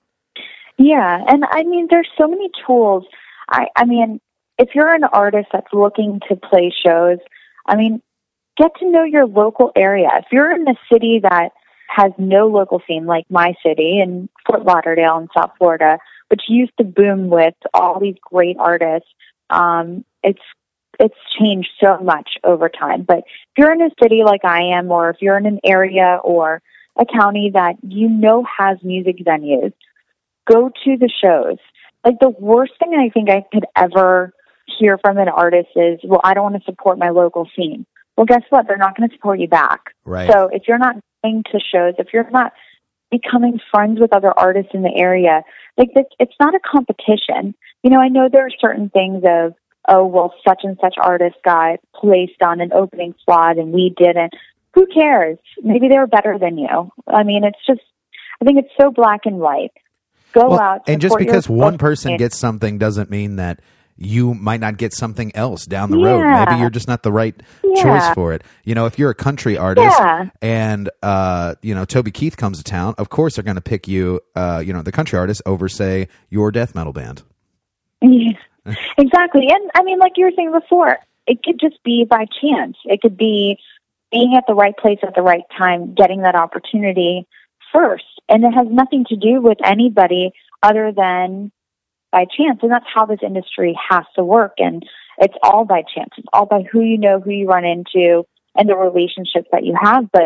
Yeah. And I mean, there's so many tools. I, I mean, if you're an artist that's looking to play shows, I mean, get to know your local area. If you're in a city that has no local scene, like my city in Fort Lauderdale in South Florida, which used to boom with all these great artists, um, it's it's changed so much over time. But if you're in a city like I am, or if you're in an area or a county that you know has music venues, go to the shows. Like, the worst thing I think I could ever hear from an artist is, well, I don't want to support my local scene. Well, guess what? They're not going to support you back. Right. So if you're not going to shows, if you're not becoming friends with other artists in the area, like, this, it's not a competition. You know, I know there are certain things of, oh, well, such and such artist got placed on an opening slot and we didn't. Who cares? Maybe they were better than you. I mean, it's just, I think it's so black and white. Go well, out. And just because one person gets something doesn't mean that you might not get something else down the yeah. road. Maybe you're just not the right yeah. choice for it. You know, if you're a country artist yeah. and, uh, you know, Toby Keith comes to town, of course they're going to pick you, uh, you know, the country artist over, say, your death metal band. Yeah. Exactly. And I mean, like you were saying before, it could just be by chance. It could be being at the right place at the right time, getting that opportunity first. And it has nothing to do with anybody other than by chance. And that's how this industry has to work. And it's all by chance. It's all by who you know, who you run into, and the relationships that you have. But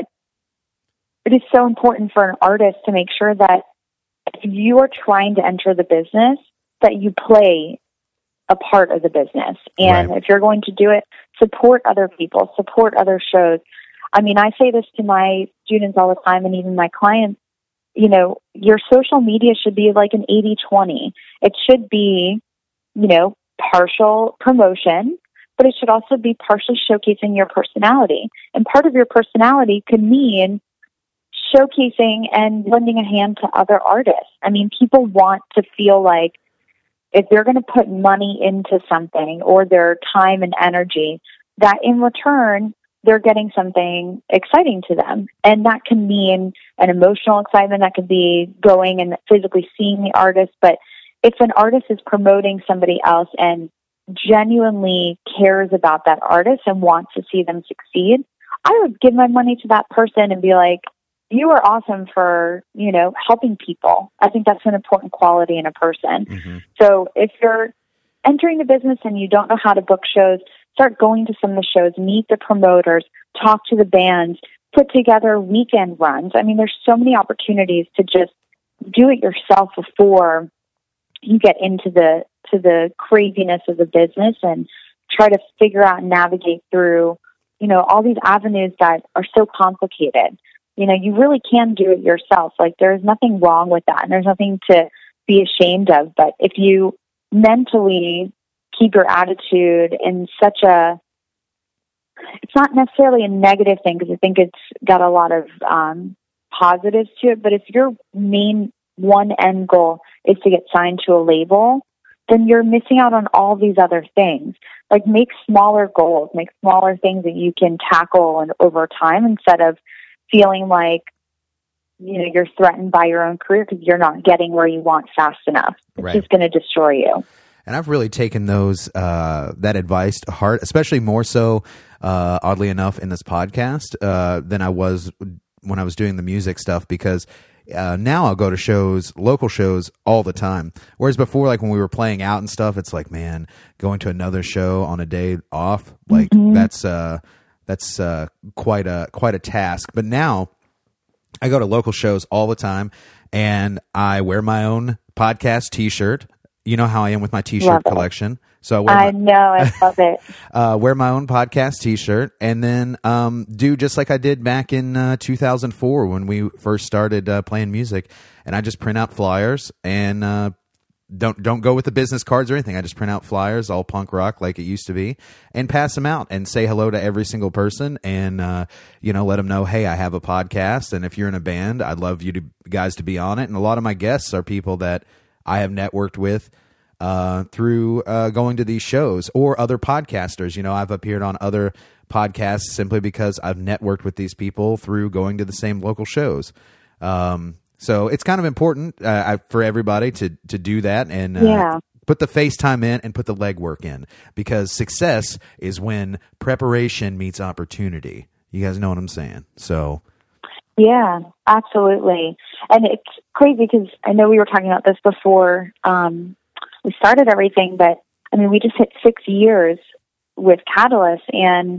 it is so important for an artist to make sure that if you are trying to enter the business, that you play a part of the business. And right. if you're going to do it, support other people, support other shows. I mean, I say this to my students all the time, and even my clients, you know, your social media should be like an eighty twenty. It should be, you know, partial promotion, but it should also be partially showcasing your personality. And part of your personality could mean showcasing and lending a hand to other artists. I mean, people want to feel like if they're going to put money into something or their time and energy, that in return, they're getting something exciting to them. And that can mean an emotional excitement. That could be going and physically seeing the artist. But if an artist is promoting somebody else and genuinely cares about that artist and wants to see them succeed, I would give my money to that person and be like, you are awesome for, you know, helping people. I think that's an important quality in a person. Mm-hmm. So if you're entering the business and you don't know how to book shows, start going to some of the shows, meet the promoters, talk to the bands, put together weekend runs. I mean, there's so many opportunities to just do it yourself before you get into the to the craziness of the business and try to figure out and navigate through, you know, all these avenues that are so complicated. You know, you really can do it yourself. Like, there's nothing wrong with that, and there's nothing to be ashamed of. But if you mentally keep your attitude in such a, it's not necessarily a negative thing, because I think it's got a lot of um, positives to it, but if your main one end goal is to get signed to a label, then you're missing out on all these other things. Like, make smaller goals, make smaller things that you can tackle and over time, instead of feeling like, you know, you're threatened by your own career because you're not getting where you want fast enough. It's right. just going to destroy you. And I've really taken those uh, that advice to heart, especially more so, uh, oddly enough, in this podcast uh, than I was when I was doing the music stuff, because uh, now I'll go to shows, local shows, all the time. Whereas before, like when we were playing out and stuff, it's like, man, going to another show on a day off, like mm-hmm. that's uh, that's uh, quite a quite a task. But now I go to local shows all the time, and I wear my own podcast T-shirt. You know how I am with my T-shirt collection. So I, wear I my, know, I love it. uh, wear my own podcast T-shirt, and then um, do just like I did back in uh, two thousand four when we first started uh, playing music. And I just print out flyers, and uh, don't don't go with the business cards or anything. I just print out flyers, all punk rock like it used to be, and pass them out and say hello to every single person, and uh, you know, let them know, hey, I have a podcast, and if you're in a band, I'd love you to guys to be on it. And a lot of my guests are people that I have networked with uh, through uh, going to these shows, or other podcasters. You know, I've appeared on other podcasts simply because I've networked with these people through going to the same local shows. Um, so it's kind of important uh, for everybody to to do that and uh, yeah. put the face time in and put the legwork in, because success is when preparation meets opportunity. You guys know what I'm saying? So. Yeah, absolutely. And it's crazy because I know we were talking about this before um, we started everything, but I mean, we just hit six years with Catalyst, and,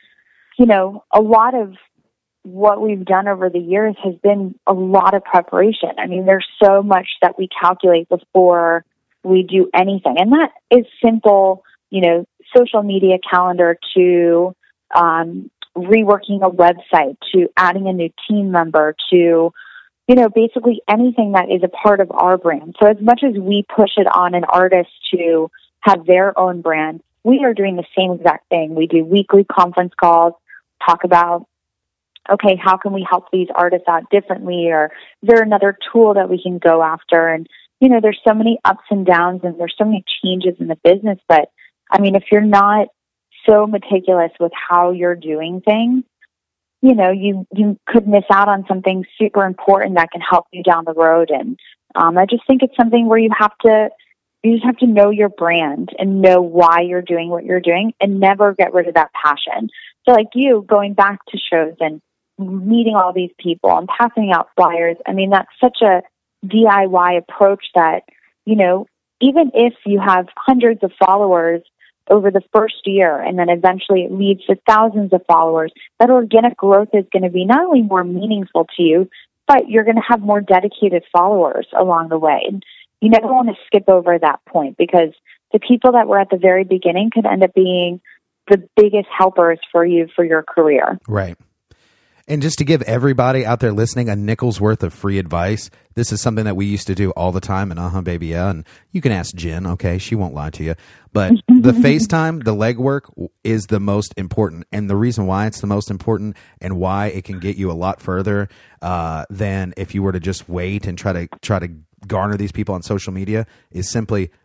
you know, a lot of what we've done over the years has been a lot of preparation. I mean, there's so much that we calculate before we do anything. And that is simple, you know, social media calendar to, um, reworking a website, to adding a new team member, to, you know, basically anything that is a part of our brand. So as much as we push it on an artist to have their own brand, we are doing the same exact thing. We do weekly conference calls, talk about, okay, how can we help these artists out differently? Or is there another tool that we can go after? And, you know, there's so many ups and downs, and there's so many changes in the business. But, I mean, if you're not so meticulous with how you're doing things, you know, you, you could miss out on something super important that can help you down the road. And um, I just think it's something where you have to, you just have to know your brand and know why you're doing what you're doing, and never get rid of that passion. So like you, going back to shows and meeting all these people and passing out flyers, I mean, that's such a D I Y approach that, you know, even if you have hundreds of followers over the first year, and then eventually it leads to thousands of followers, that organic growth is going to be not only more meaningful to you, but you're going to have more dedicated followers along the way. And you never want to skip over that point, because the people that were at the very beginning could end up being the biggest helpers for you for your career. Right. And just to give everybody out there listening a nickel's worth of free advice, this is something that we used to do all the time, and uh-huh, baby, yeah, and you can ask Jen, okay? She won't lie to you. But the FaceTime, the legwork is the most important, and the reason why it's the most important and why it can get you a lot further uh, than if you were to just wait and try to try to garner these people on social media is simply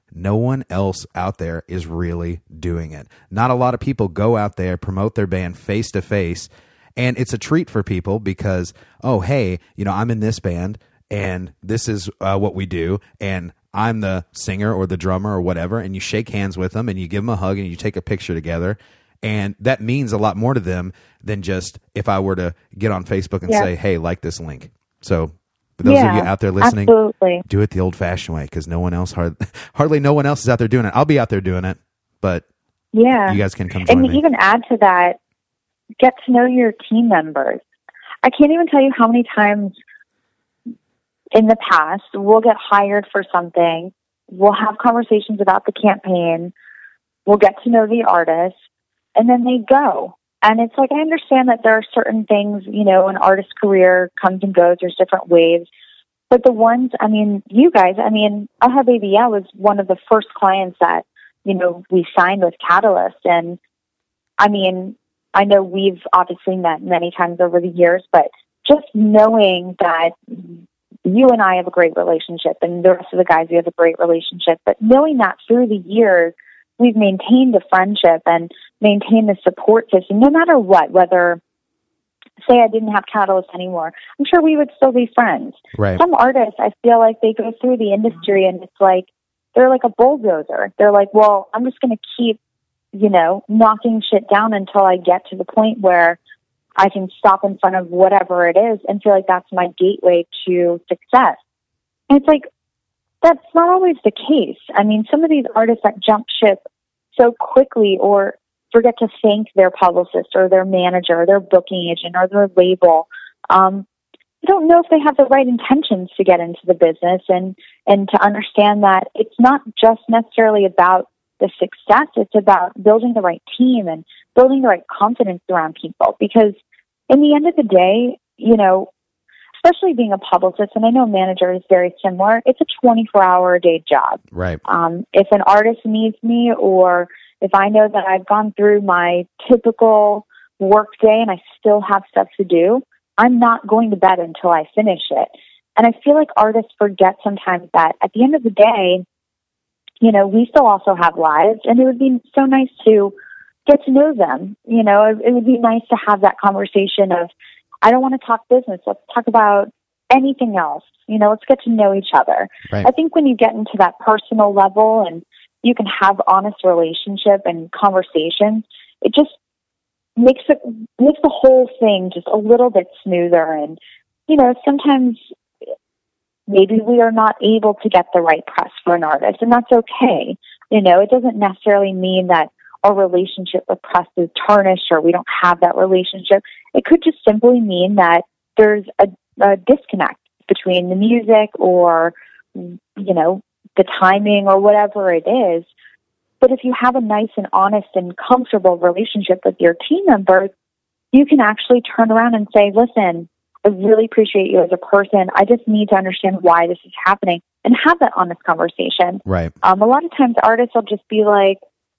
no one else out there is really doing it. Not a lot of people go out there, promote their band face to face, and it's a treat for people because, oh, hey, you know, I'm in this band and this is uh, what we do, and I'm the singer or the drummer or whatever, and you shake hands with them and you give them a hug and you take a picture together. And that means a lot more to them than just if I were to get on Facebook and yeah. say, hey, like this link. So for those yeah, of you out there listening, absolutely. do it the old-fashioned way because no one else, hard, hardly no one else is out there doing it. I'll be out there doing it, but yeah, you guys can come join and me. And even add to that, get to know your team members. I can't even tell you how many times in the past we'll get hired for something, we'll have conversations about the campaign, we'll get to know the artist, and then they go. And it's like, I understand that there are certain things, you know, an artist's career comes and goes, there's different waves. But the ones, I mean, you guys, I mean, Aha Baby Yeah was one of the first clients that, you know, we signed with Catalyst. And I mean, I know we've obviously met many times over the years, but just knowing that you and I have a great relationship and the rest of the guys, we have a great relationship, but knowing that through the years, we've maintained a friendship and maintained the support system, no matter what, whether, say I didn't have Catalyst anymore, I'm sure we would still be friends. Right. Some artists, I feel like they go through the industry and it's like, they're like a bulldozer. They're like, well, I'm just going to keep, you know, knocking shit down until I get to the point where I can stop in front of whatever it is and feel like that's my gateway to success. And it's like, that's not always the case. I mean, some of these artists that jump ship so quickly or forget to thank their publicist or their manager or their booking agent or their label, um, I don't know if they have the right intentions to get into the business and, and to understand that it's not just necessarily about the success, it's about building the right team and building the right confidence around people. Because in the end of the day, you know, especially being a publicist, and I know manager is very similar, it's a twenty-four hour a day job. Right. Um, if an artist needs me or if I know that I've gone through my typical work day and I still have stuff to do, I'm not going to bed until I finish it. And I feel like artists forget sometimes that at the end of the day, you know, we still also have lives, and it would be so nice to get to know them. You know, it, it would be nice to have that conversation of, I don't want to talk business. Let's talk about anything else. You know, let's get to know each other. Right. I think when you get into that personal level and you can have honest relationship and conversations, it just makes it makes the whole thing just a little bit smoother. And, you know, sometimes maybe we are not able to get the right press for an artist, and that's okay. You know, it doesn't necessarily mean that our relationship with press is tarnished or we don't have that relationship. It could just simply mean that there's a, a disconnect between the music or, you know, the timing or whatever it is. But if you have a nice and honest and comfortable relationship with your team members, you can actually turn around and say, listen, I really appreciate you as a person. I just need to understand why this is happening and have that honest conversation. Right. Um, a lot of times artists will just be like,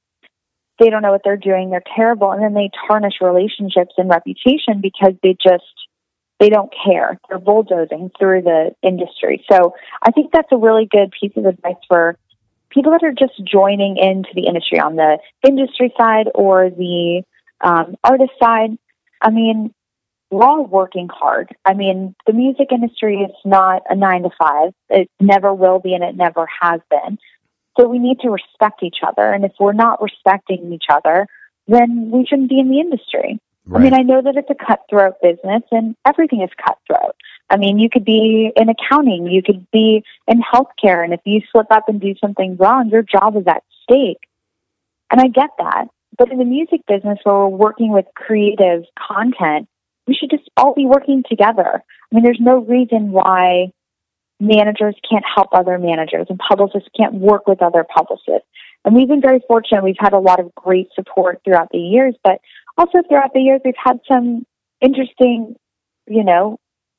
they don't know what they're doing, they're terrible, and then they tarnish relationships and reputation because they just, they don't care. They're bulldozing through the industry. So I think that's a really good piece of advice for people that are just joining into the industry on the industry side or the um, artist side. I mean, we're all working hard. I mean, the music industry is not a nine to five. It never will be, and it never has been. So we need to respect each other. And if we're not respecting each other, then we shouldn't be in the industry. Right. I mean, I know that it's a cutthroat business, and everything is cutthroat. I mean, you could be in accounting, you could be in healthcare, and if you slip up and do something wrong, your job is at stake. And I get that. But in the music business where we're working with creative content, we should just all be working together. I mean, there's no reason why managers can't help other managers and publicists can't work with other publicists. And we've been very fortunate. We've had a lot of great support throughout the years, but also throughout the years, we've had some interesting, you know,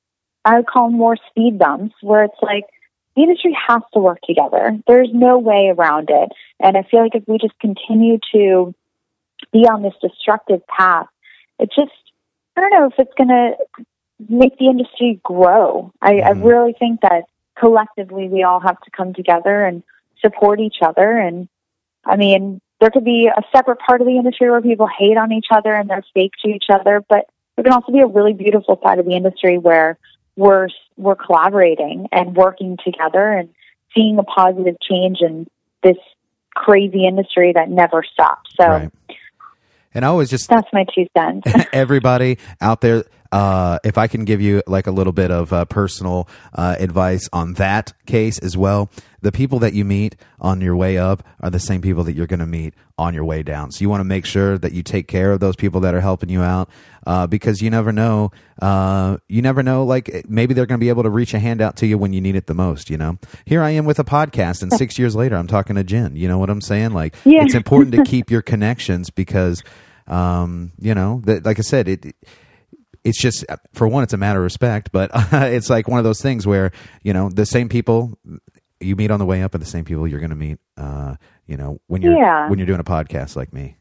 I would call them more speed bumps where it's like the industry has to work together. There's no way around it. And I feel like if we just continue to be on this destructive path, it just, I don't know if it's going to make the industry grow. I, mm-hmm. I really think that collectively we all have to come together and support each other. And I mean, there could be a separate part of the industry where people hate on each other and they're fake to each other, but there can also be a really beautiful side of the industry where we're we're collaborating and working together and seeing a positive change in this crazy industry that never stops. So, right. And I always just that's my two cents. Everybody out there, uh, if I can give you like a little bit of uh, personal uh, advice on that case as well, the people that you meet on your way up are the same people that you're going to meet on your way down. So you want to make sure that you take care of those people that are helping you out, uh, because you never know, uh, you never know, like maybe they're going to be able to reach a hand out to you when you need it the most, you know? Here I am with a podcast, and six years later, I'm talking to Jen. You know what I'm saying? Like, yeah. It's important to keep your connections because, um, you know, that, like I said, it, it it's just, for one, it's a matter of respect, but uh, it's like one of those things where, you know, the same people you meet on the way up are the same people you're going to meet, uh, you know, when you're, yeah. when you're doing a podcast like me.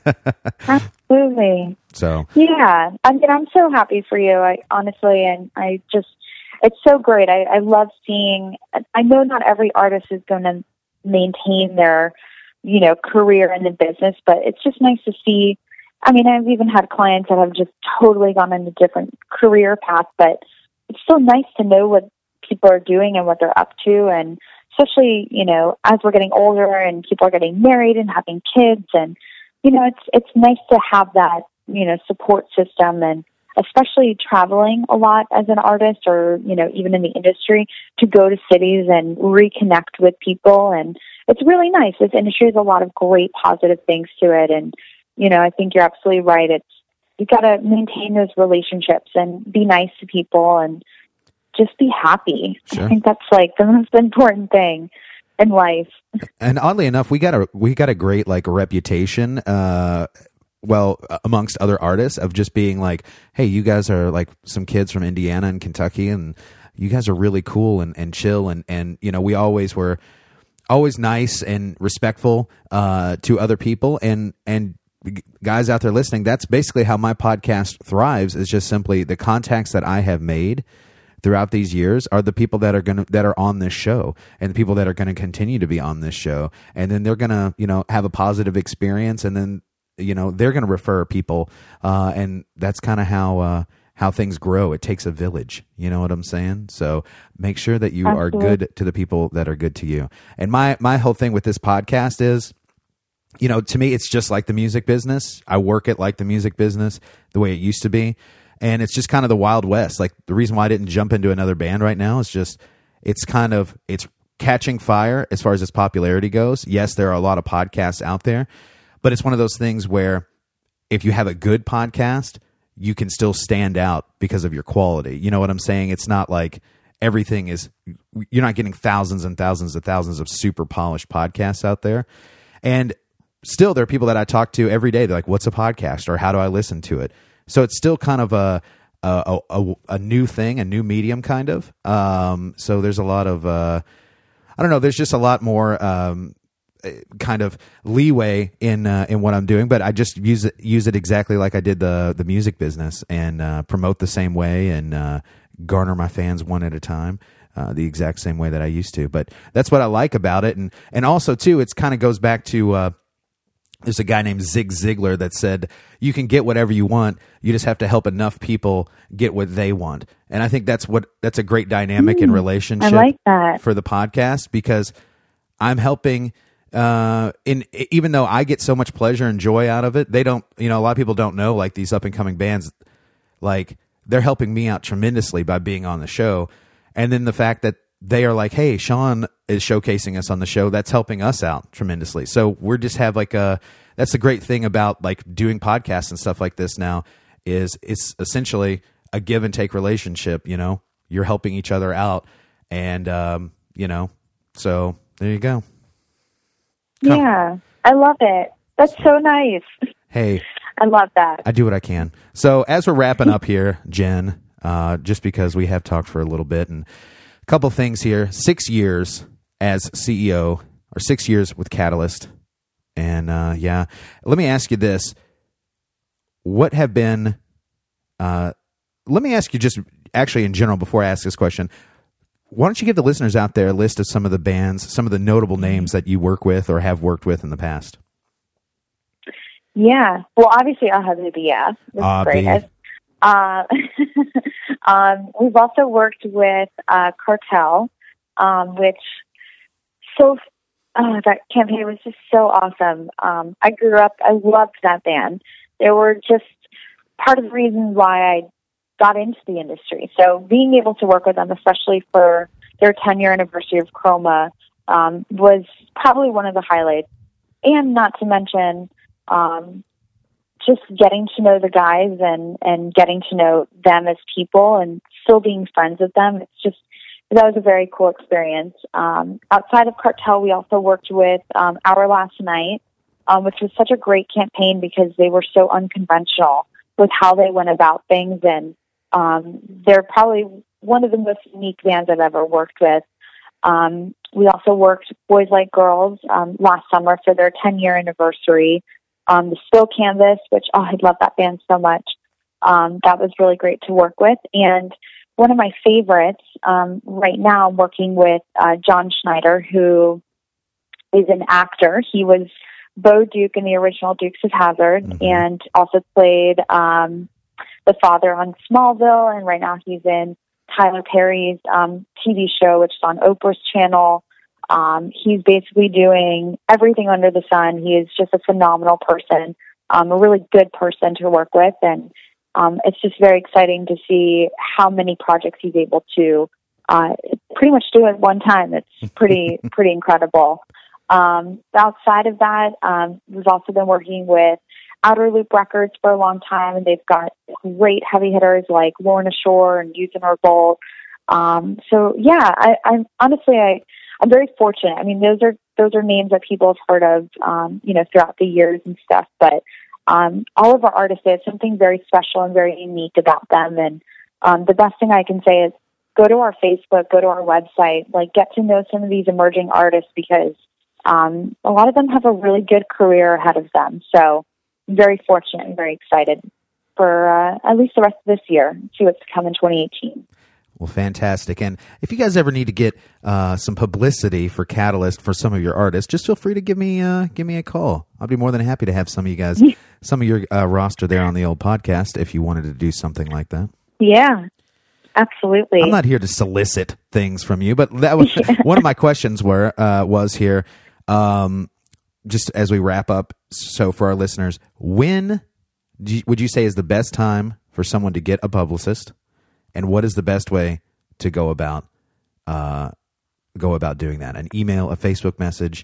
Absolutely. So, yeah, I mean, I'm so happy for you. I honestly, and I just, it's so great. I, I love seeing, I know not every artist is going to maintain their, you know, career in the business, but it's just nice to see. I mean, I've even had clients that have just totally gone in a different career path, but it's still nice to know what people are doing and what they're up to. And especially, you know, as we're getting older and people are getting married and having kids, and, you know, it's, it's nice to have that, you know, support system, and especially traveling a lot as an artist, or, you know, even in the industry, to go to cities and reconnect with people. And it's really nice. This industry has a lot of great positive things to it. And, you know, I think you're absolutely right. It's, you got to maintain those relationships and be nice to people and just be happy. Sure. I think that's like the most important thing in life. And oddly enough, we got a, we got a great like reputation, uh, well, amongst other artists, of just being like, hey, you guys are like some kids from Indiana and Kentucky, and you guys are really cool and, and chill. And, and, you know, we always were always nice and respectful, uh, to other people. And, and, guys out there listening, that's basically how my podcast thrives, is just simply the contacts that I have made throughout these years are the people that are going to, that are on this show, and the people that are going to continue to be on this show. And then they're going to, you know, have a positive experience, and then, you know, they're going to refer people. Uh, and that's kind of how, uh, how things grow. It takes a village. You know what I'm saying? So make sure that you Absolutely. are good to the people that are good to you. And my, my whole thing with this podcast is, you know, to me, it's just like the music business. I work it like the music business, the way it used to be. And it's just kind of the Wild West. Like, the reason why I didn't jump into another band right now is just, it's kind of, it's catching fire as far as its popularity goes. Yes, there are a lot of podcasts out there, but it's one of those things where if you have a good podcast, you can still stand out because of your quality. You know what I'm saying? It's not like everything is, you're not getting thousands and thousands and thousands of super polished podcasts out there. And still, there are people that I talk to every day. They're like, what's a podcast, or how do I listen to it? So it's still kind of a a, a, a new thing, a new medium kind of. Um, so there's a lot of, uh, I don't know, there's just a lot more um, kind of leeway in uh, in what I'm doing, but I just use it, use it exactly like I did the, the music business, and uh, promote the same way, and uh, garner my fans one at a time. Uh, the exact same way that I used to. But that's what I like about it. And, and also too, it's kind of goes back to, uh, there's a guy named Zig Ziglar that said, you can get whatever you want. You just have to help enough people get what they want. And I think that's what, that's a great dynamic mm, in relationship I like that. for the podcast, because I'm helping, uh, in, even though I get so much pleasure and joy out of it, they don't, you know, a lot of people don't know, like these up and coming bands, like they're helping me out tremendously by being on the show. And then the fact that they are like, hey, Sean is showcasing us on the show, that's helping us out tremendously. So we're just have like a, that's the great thing about like doing podcasts and stuff like this now, is it's essentially a give and take relationship. You know, you're helping each other out. And, um, you know, so there you go. Come. Yeah, I love it. That's so nice. Hey, I love that. I do what I can. So as we're wrapping up here, Jen, uh, just because we have talked for a little bit, and a couple things here, six years as C E O, or six years with Catalyst. And, uh, yeah, let me ask you this. What have been, uh, let me ask you just actually in general, before I ask this question, why don't you give the listeners out there a list of some of the bands, some of the notable names that you work with or have worked with in the past? Yeah. Well, obviously, I'll have the B S. Ah, great. B. Uh, um, we've also worked with uh, Cartel, um, which so oh, that campaign was just so awesome. Um, I grew up, I loved that band. They were just part of the reason why I got into the industry. So being able to work with them, especially for their ten-year anniversary of Chroma, um, was probably one of the highlights. And not to mention, um, just getting to know the guys and, and getting to know them as people and still being friends with them. It's just, that was a very cool experience. Um, outside of Cartel, we also worked with um, Our Last Night, um, which was such a great campaign because they were so unconventional with how they went about things. And um, they're probably one of the most unique bands I've ever worked with. Um, we also worked Boys Like Girls um, last summer for their ten-year anniversary. Um, the Spill Canvas, which, oh, I love that band so much. Um, that was really great to work with. And one of my favorites um, right now, I'm working with uh, John Schneider, who is an actor. He was Bo Duke in the original Dukes of Hazzard, mm-hmm. and also played um, the father on Smallville, and right now he's in Tyler Perry's um, T V show, which is on Oprah's channel. Um, he's basically doing everything under the sun. He is just a phenomenal person, um, a really good person to work with, and um, it's just very exciting to see how many projects he's able to uh, pretty much do at one time. It's pretty pretty incredible. Um, outside of that, um, we've also been working with Outer Loop Records for a long time, and they've got great heavy hitters like Lorna Shore and Youth in Revolt. Um, so yeah, I, I'm honestly, I, I'm very fortunate. I mean, those are, those are names that people have heard of, um, you know, throughout the years and stuff, but, um, all of our artists, there's something very special and very unique about them. And, um, the best thing I can say is go to our Facebook, go to our website, like get to know some of these emerging artists because, um, a lot of them have a really good career ahead of them. So I'm very fortunate and very excited for, uh, at least the rest of this year, see what's to come in twenty eighteen. Well, fantastic. And if you guys ever need to get uh, some publicity for Catalyst for some of your artists, just feel free to give me uh, give me a call. I'll be more than happy to have some of you guys, some of your uh, roster there on the old podcast if you wanted to do something like that. Yeah, absolutely. I'm not here to solicit things from you, but that was yeah. one of my questions were uh, was here, um, just as we wrap up. So for our listeners, when do you, would you say is the best time for someone to get a publicist? And what is the best way to go about uh, go about doing that? An email, a Facebook message?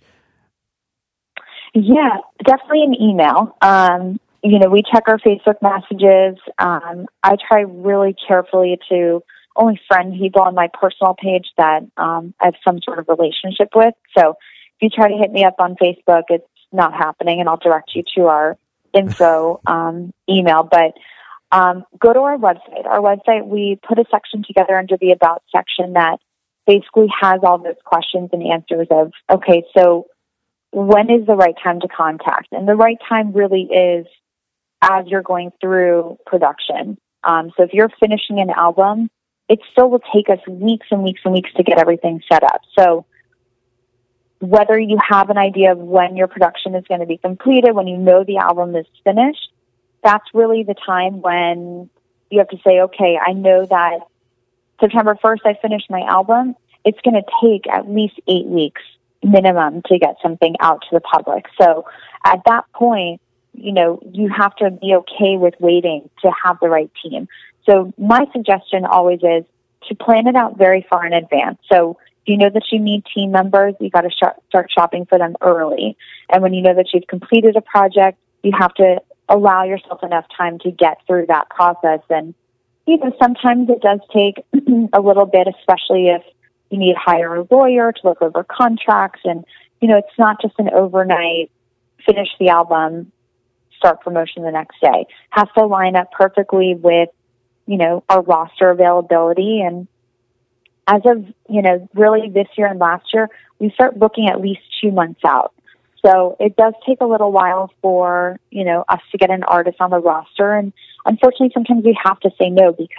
Yeah, definitely an email. Um, you know, we check our Facebook messages. Um, I try really carefully to only friend people on my personal page that um, I have some sort of relationship with. So if you try to hit me up on Facebook, it's not happening, and I'll direct you to our info um, email. But Um, go to our website. Our website, we put a section together under the About section that basically has all those questions and answers of, okay, so when is the right time to contact? And the right time really is as you're going through production. Um, so if you're finishing an album, it still will take us weeks and weeks and weeks to get everything set up. So whether you have an idea of when your production is going to be completed, when you know the album is finished, that's really the time when you have to say, okay, I know that September first I finished my album. It's going to take at least eight weeks minimum to get something out to the public. So at that point, you know, you have to be okay with waiting to have the right team. So my suggestion always is to plan it out very far in advance. So if you know that you need team members, you got to sh- start shopping for them early. And when you know that you've completed a project, you have to allow yourself enough time to get through that process. And, you know, sometimes it does take a little bit, especially if you need to hire a lawyer to look over contracts. And, you know, it's not just an overnight finish the album, start promotion the next day. It has to line up perfectly with, you know, our roster availability. And as of, you know, really this year and last year, we start booking at least two months out. So it does take a little while for, you know, us to get an artist on the roster. And unfortunately, sometimes we have to say no because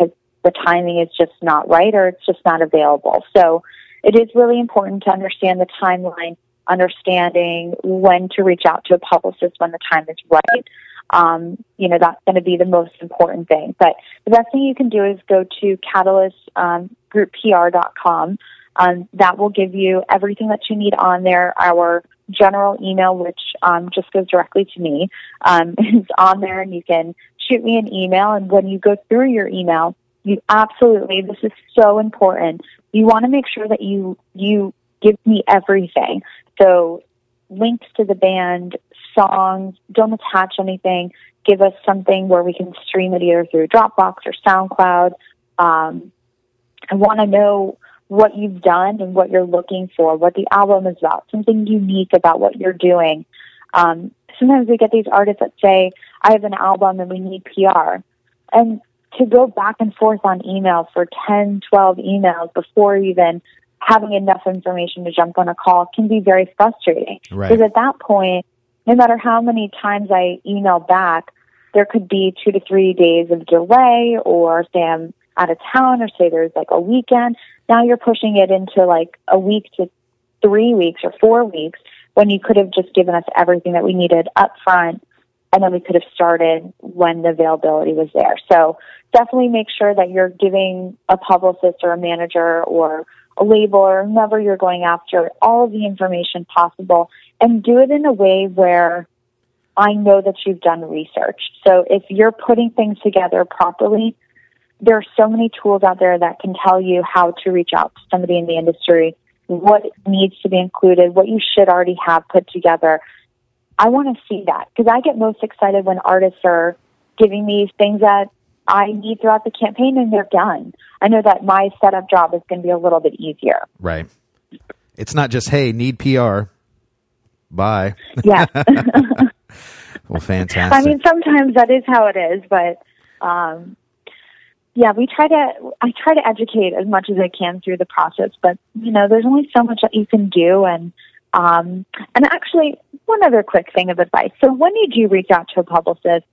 the timing is just not right or it's just not available. So it is really important to understand the timeline, understanding when to reach out to a publicist when the time is right. Um, you know, that's going to be the most important thing. But the best thing you can do is go to catalyst group P R dot com. Um, that will give you everything that you need on there. Our general email, which um, just goes directly to me, um, is on there, and you can shoot me an email. And when you go through your email, you absolutely, this is so important, you want to make sure that you you give me everything. So links to the band, songs, don't attach anything. Give us something where we can stream it either through Dropbox or SoundCloud. Um, I want to know what you've done and what you're looking for, what the album is about, something unique about what you're doing. Um, sometimes we get these artists that say, I have an album and we need P R. And to go back and forth on emails for ten, twelve emails before even having enough information to jump on a call can be very frustrating. Right. Because at that point, no matter how many times I email back, there could be two to three days of delay, or say I'm out of town, or say there's like a weekend. Now you're pushing it into like a week to three weeks or four weeks when you could have just given us everything that we needed up front, and then we could have started when the availability was there. So definitely make sure that you're giving a publicist or a manager or a label or whomever you're going after all of the information possible, and do it in a way where I know that you've done research. So if you're putting things together properly, there are so many tools out there that can tell you how to reach out to somebody in the industry, what needs to be included, what you should already have put together. I want to see that, because I get most excited when artists are giving me things that I need throughout the campaign and they're done. I know that my setup job is going to be a little bit easier. Right. It's not just, hey, need P R. Bye. Yeah. Well, fantastic. I mean, sometimes that is how it is, but um, yeah, we try to, I try to educate as much as I can through the process, but you know, there's only so much that you can do. And, um, and actually one other quick thing of advice. So when you do reach out to a publicist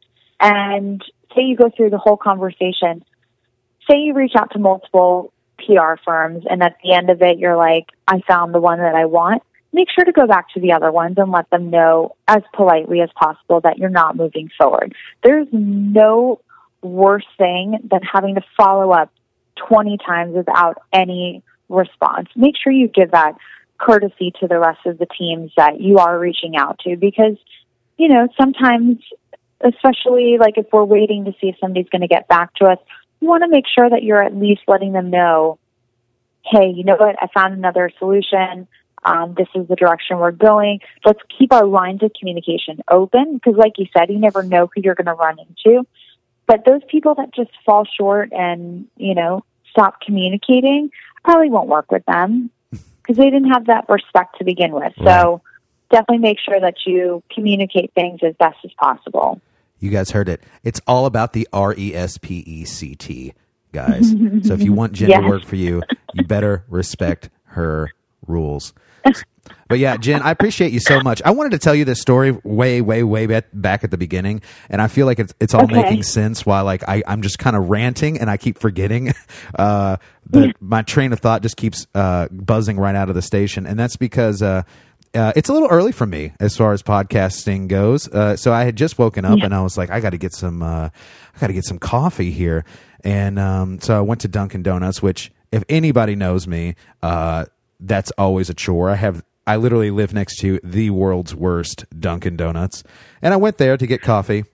and say you go through the whole conversation, say you reach out to multiple P R firms, and at the end of it, you're like, I found the one that I want. Make sure to go back to the other ones and let them know as politely as possible that you're not moving forward. There's no worse thing than having to follow up twenty times without any response. Make sure you give that courtesy to the rest of the teams that you are reaching out to, because, you know, sometimes, especially like if we're waiting to see if somebody's going to get back to us, you want to make sure that you're at least letting them know, hey, you know what, I found another solution. Um, this is the direction we're going. Let's keep our lines of communication open, because like you said, you never know who you're going to run into. But those people that just fall short and, you know, stop communicating, I probably won't work with them because they didn't have that respect to begin with. Right. So definitely make sure that you communicate things as best as possible. You guys heard it. It's all about the R E S P E C T, guys. So if you want Jen Yes. to work for you, you better respect her rules. But yeah, Jen, I appreciate you so much. I wanted to tell you this story way, way, way back at the beginning, and I feel like it's it's all Okay. making sense while like I, I'm just kind of ranting and I keep forgetting. Uh, the, my train of thought just keeps uh, buzzing right out of the station, and that's because uh, uh, it's a little early for me as far as podcasting goes. Uh, so I had just woken up, Yeah. and I was like, I got to get some, uh, I got to get some coffee here, and um, so I went to Dunkin' Donuts, which if anybody knows me, uh, that's always a chore. I have. I literally live next to the world's worst Dunkin' Donuts. And I went there to get coffee.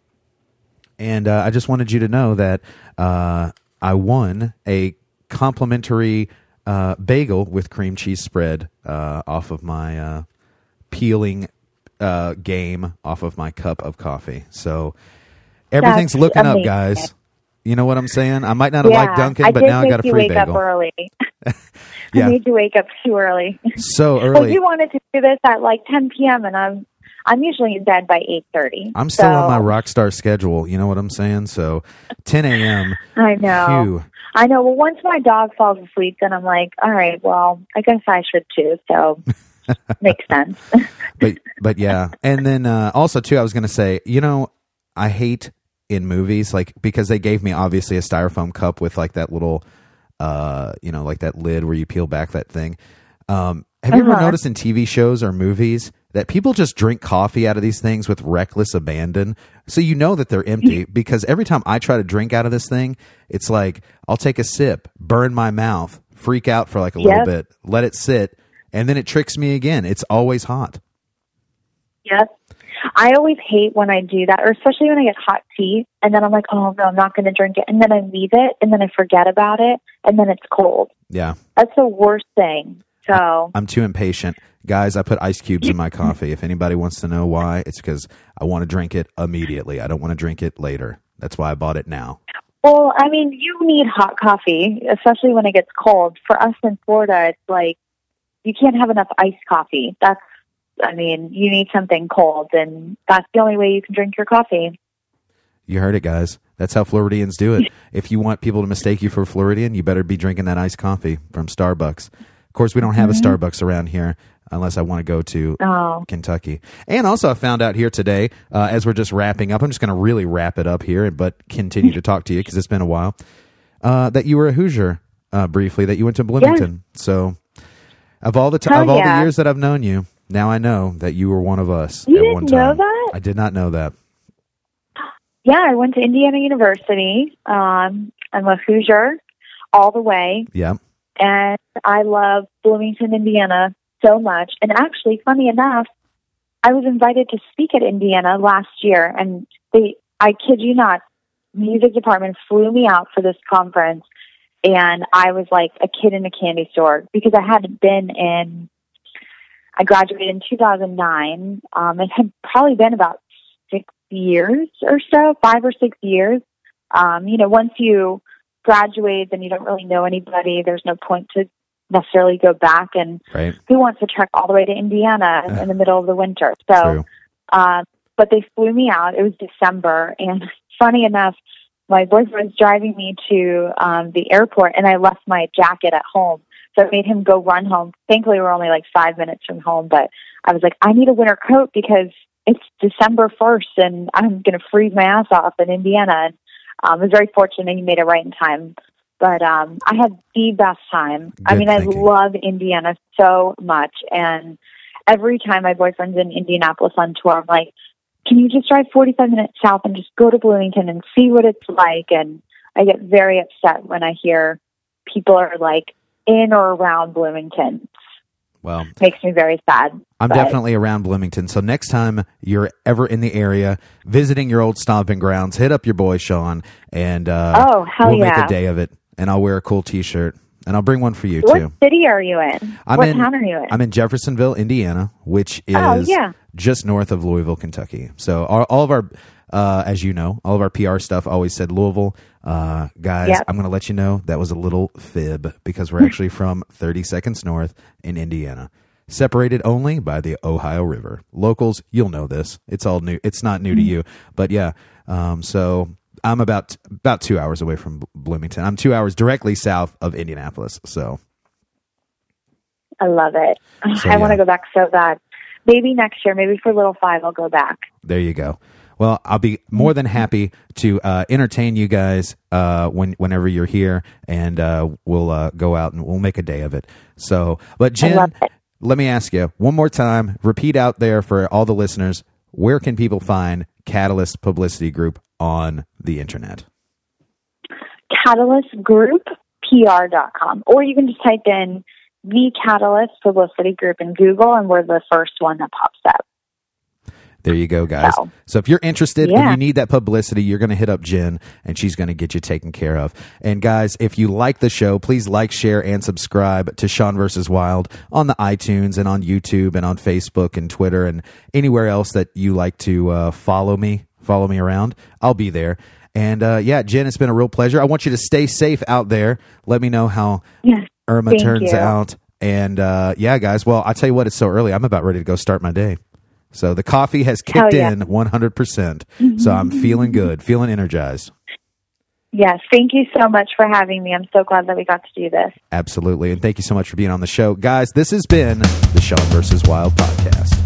And uh, I just wanted you to know that uh, I won a complimentary uh, bagel with cream cheese spread uh, off of my uh, peeling uh, game, off of my cup of coffee. So everything's That's looking amazing. up, guys. You know what I'm saying? I might not have Yeah, liked Dunkin', I but did now I make got a you free wake bagel. Up early. Yeah. I made you wake up too early. So Well, early. you wanted to do this at like ten p.m. and I'm I'm usually in bed by eight thirty. I'm still so, on my rock star schedule. You know what I'm saying? So ten a.m. I know. Phew. I know. Well, once my dog falls asleep, then I'm like, all right, well, I guess I should too. So makes sense. But but yeah, and then uh, also too, I was going to say, you know, I hate in movies, like because they gave me obviously a styrofoam cup with like that little, uh, you know, like that lid where you peel back that thing. Um, have you Uh-huh. ever noticed in T V shows or movies that people just drink coffee out of these things with reckless abandon? So you know that they're empty because every time I try to drink out of this thing, it's like I'll take a sip, burn my mouth, freak out for like a little Yep. bit, let it sit, and then it tricks me again. It's always hot. Yep. I always hate when I do that, or especially when I get hot tea, and then I'm like, oh, no, I'm not going to drink it. And then I leave it, and then I forget about it, and then it's cold. Yeah. That's the worst thing. So I'm too impatient. Guys, I put ice cubes in my coffee. If anybody wants to know why, it's because I want to drink it immediately. I don't want to drink it later. That's why I bought it now. Well, I mean, you need hot coffee, especially when it gets cold. For us in Florida, it's like you can't have enough iced coffee. That's, I mean, you need something cold, and that's the only way you can drink your coffee. You heard it, guys. That's how Floridians do it. If you want people to mistake you for a Floridian, you better be drinking that iced coffee from Starbucks. Of course, we don't have Mm-hmm. a Starbucks around here unless I want to go to Oh. Kentucky. And also I found out here today, uh, as we're just wrapping up, I'm just going to really wrap it up here, but continue to talk to you because it's been a while, uh, that you were a Hoosier uh, briefly, that you went to Bloomington. Yeah. So of all the t- Hell of all yeah. the years that I've known you, now I know that you were one of us You at didn't one time. know that? I did not know that. Yeah, I went to Indiana University. Um, I'm a Hoosier all the way. Yeah. And I love Bloomington, Indiana so much. And actually, funny enough, I was invited to speak at Indiana last year, and they, I kid you not, music department flew me out for this conference, and I was like a kid in a candy store because I hadn't been in, I graduated in two thousand nine. Um, it had probably been about six years or so, five or six years. Um, you know, once you graduate, then you don't really know anybody. There's no point to necessarily go back, and Right. who wants to trek all the way to Indiana Uh, in the middle of the winter? So, True. um, but they flew me out. It was December, and funny enough, my boyfriend was driving me to um, the airport, and I left my jacket at home. So I made him go run home. Thankfully, we were only like five minutes from home, but I was like, I need a winter coat because it's December first, and I'm going to freeze my ass off in Indiana. And um, I was very fortunate he made it right in time. But um, I had the best time. I Good mean, thinking. I love Indiana so much. And every time my boyfriend's in Indianapolis on tour, I'm like, can you just drive forty-five minutes south and just go to Bloomington and see what it's like? And I get very upset when I hear people are like in or around Bloomington. Well, It makes me very sad. I'm but- definitely around Bloomington. So next time you're ever in the area visiting your old stomping grounds, hit up your boy Sean, and uh, Oh, hell we'll make yeah. a day of it. And I'll wear a cool T-shirt, and I'll bring one for you What too. city are you in? I'm what in, town are you in? I'm in Jeffersonville, Indiana, which is Oh, yeah. just north of Louisville, Kentucky. So our, all of our, uh, as you know, all of our P R stuff always said Louisville. Uh, guys, Yep. I'm going to let you know that was a little fib because we're actually from thirty seconds north in Indiana. Separated only by the Ohio River. Locals, you'll know this. It's all new. It's not new to you, but yeah. Um, so I'm about about two hours away from Bloomington. I'm two hours directly south of Indianapolis. So I love it. So, I want yeah. to go back so bad. Maybe next year, maybe for Little Five, I'll go back. there you go. Well, I'll be more than happy to uh, entertain you guys uh, when whenever you're here, and uh, we'll uh, go out and we'll make a day of it. So, but I Jen, love it. let me ask you one more time. Repeat out there for all the listeners. Where can people find Catalyst Publicity Group on the internet? catalyst group p r dot com. Or you can just type in the Catalyst Publicity Group in Google, and we're the first one that pops up. There you go, guys. So, So if you're interested yeah. and you need that publicity, you're going to hit up Jen, and she's going to get you taken care of. And guys, if you like the show, please like, share, and subscribe to Sean versus Wild on the iTunes and on YouTube and on Facebook and Twitter and anywhere else that you like to uh, follow me, follow me around. I'll be there. And uh, yeah, Jen, it's been a real pleasure. I want you to stay safe out there. Let me know how yes. Irma Thank turns you. out. And uh, yeah, guys, well, I'll tell you what, it's so early. I'm about ready to go start my day. So the coffee has kicked Hell yeah. in one hundred percent. So I'm feeling good, feeling energized. Yes. Thank you so much for having me. I'm so glad that we got to do this. Absolutely. And thank you so much for being on the show. Guys, this has been the Sean versus Wild podcast.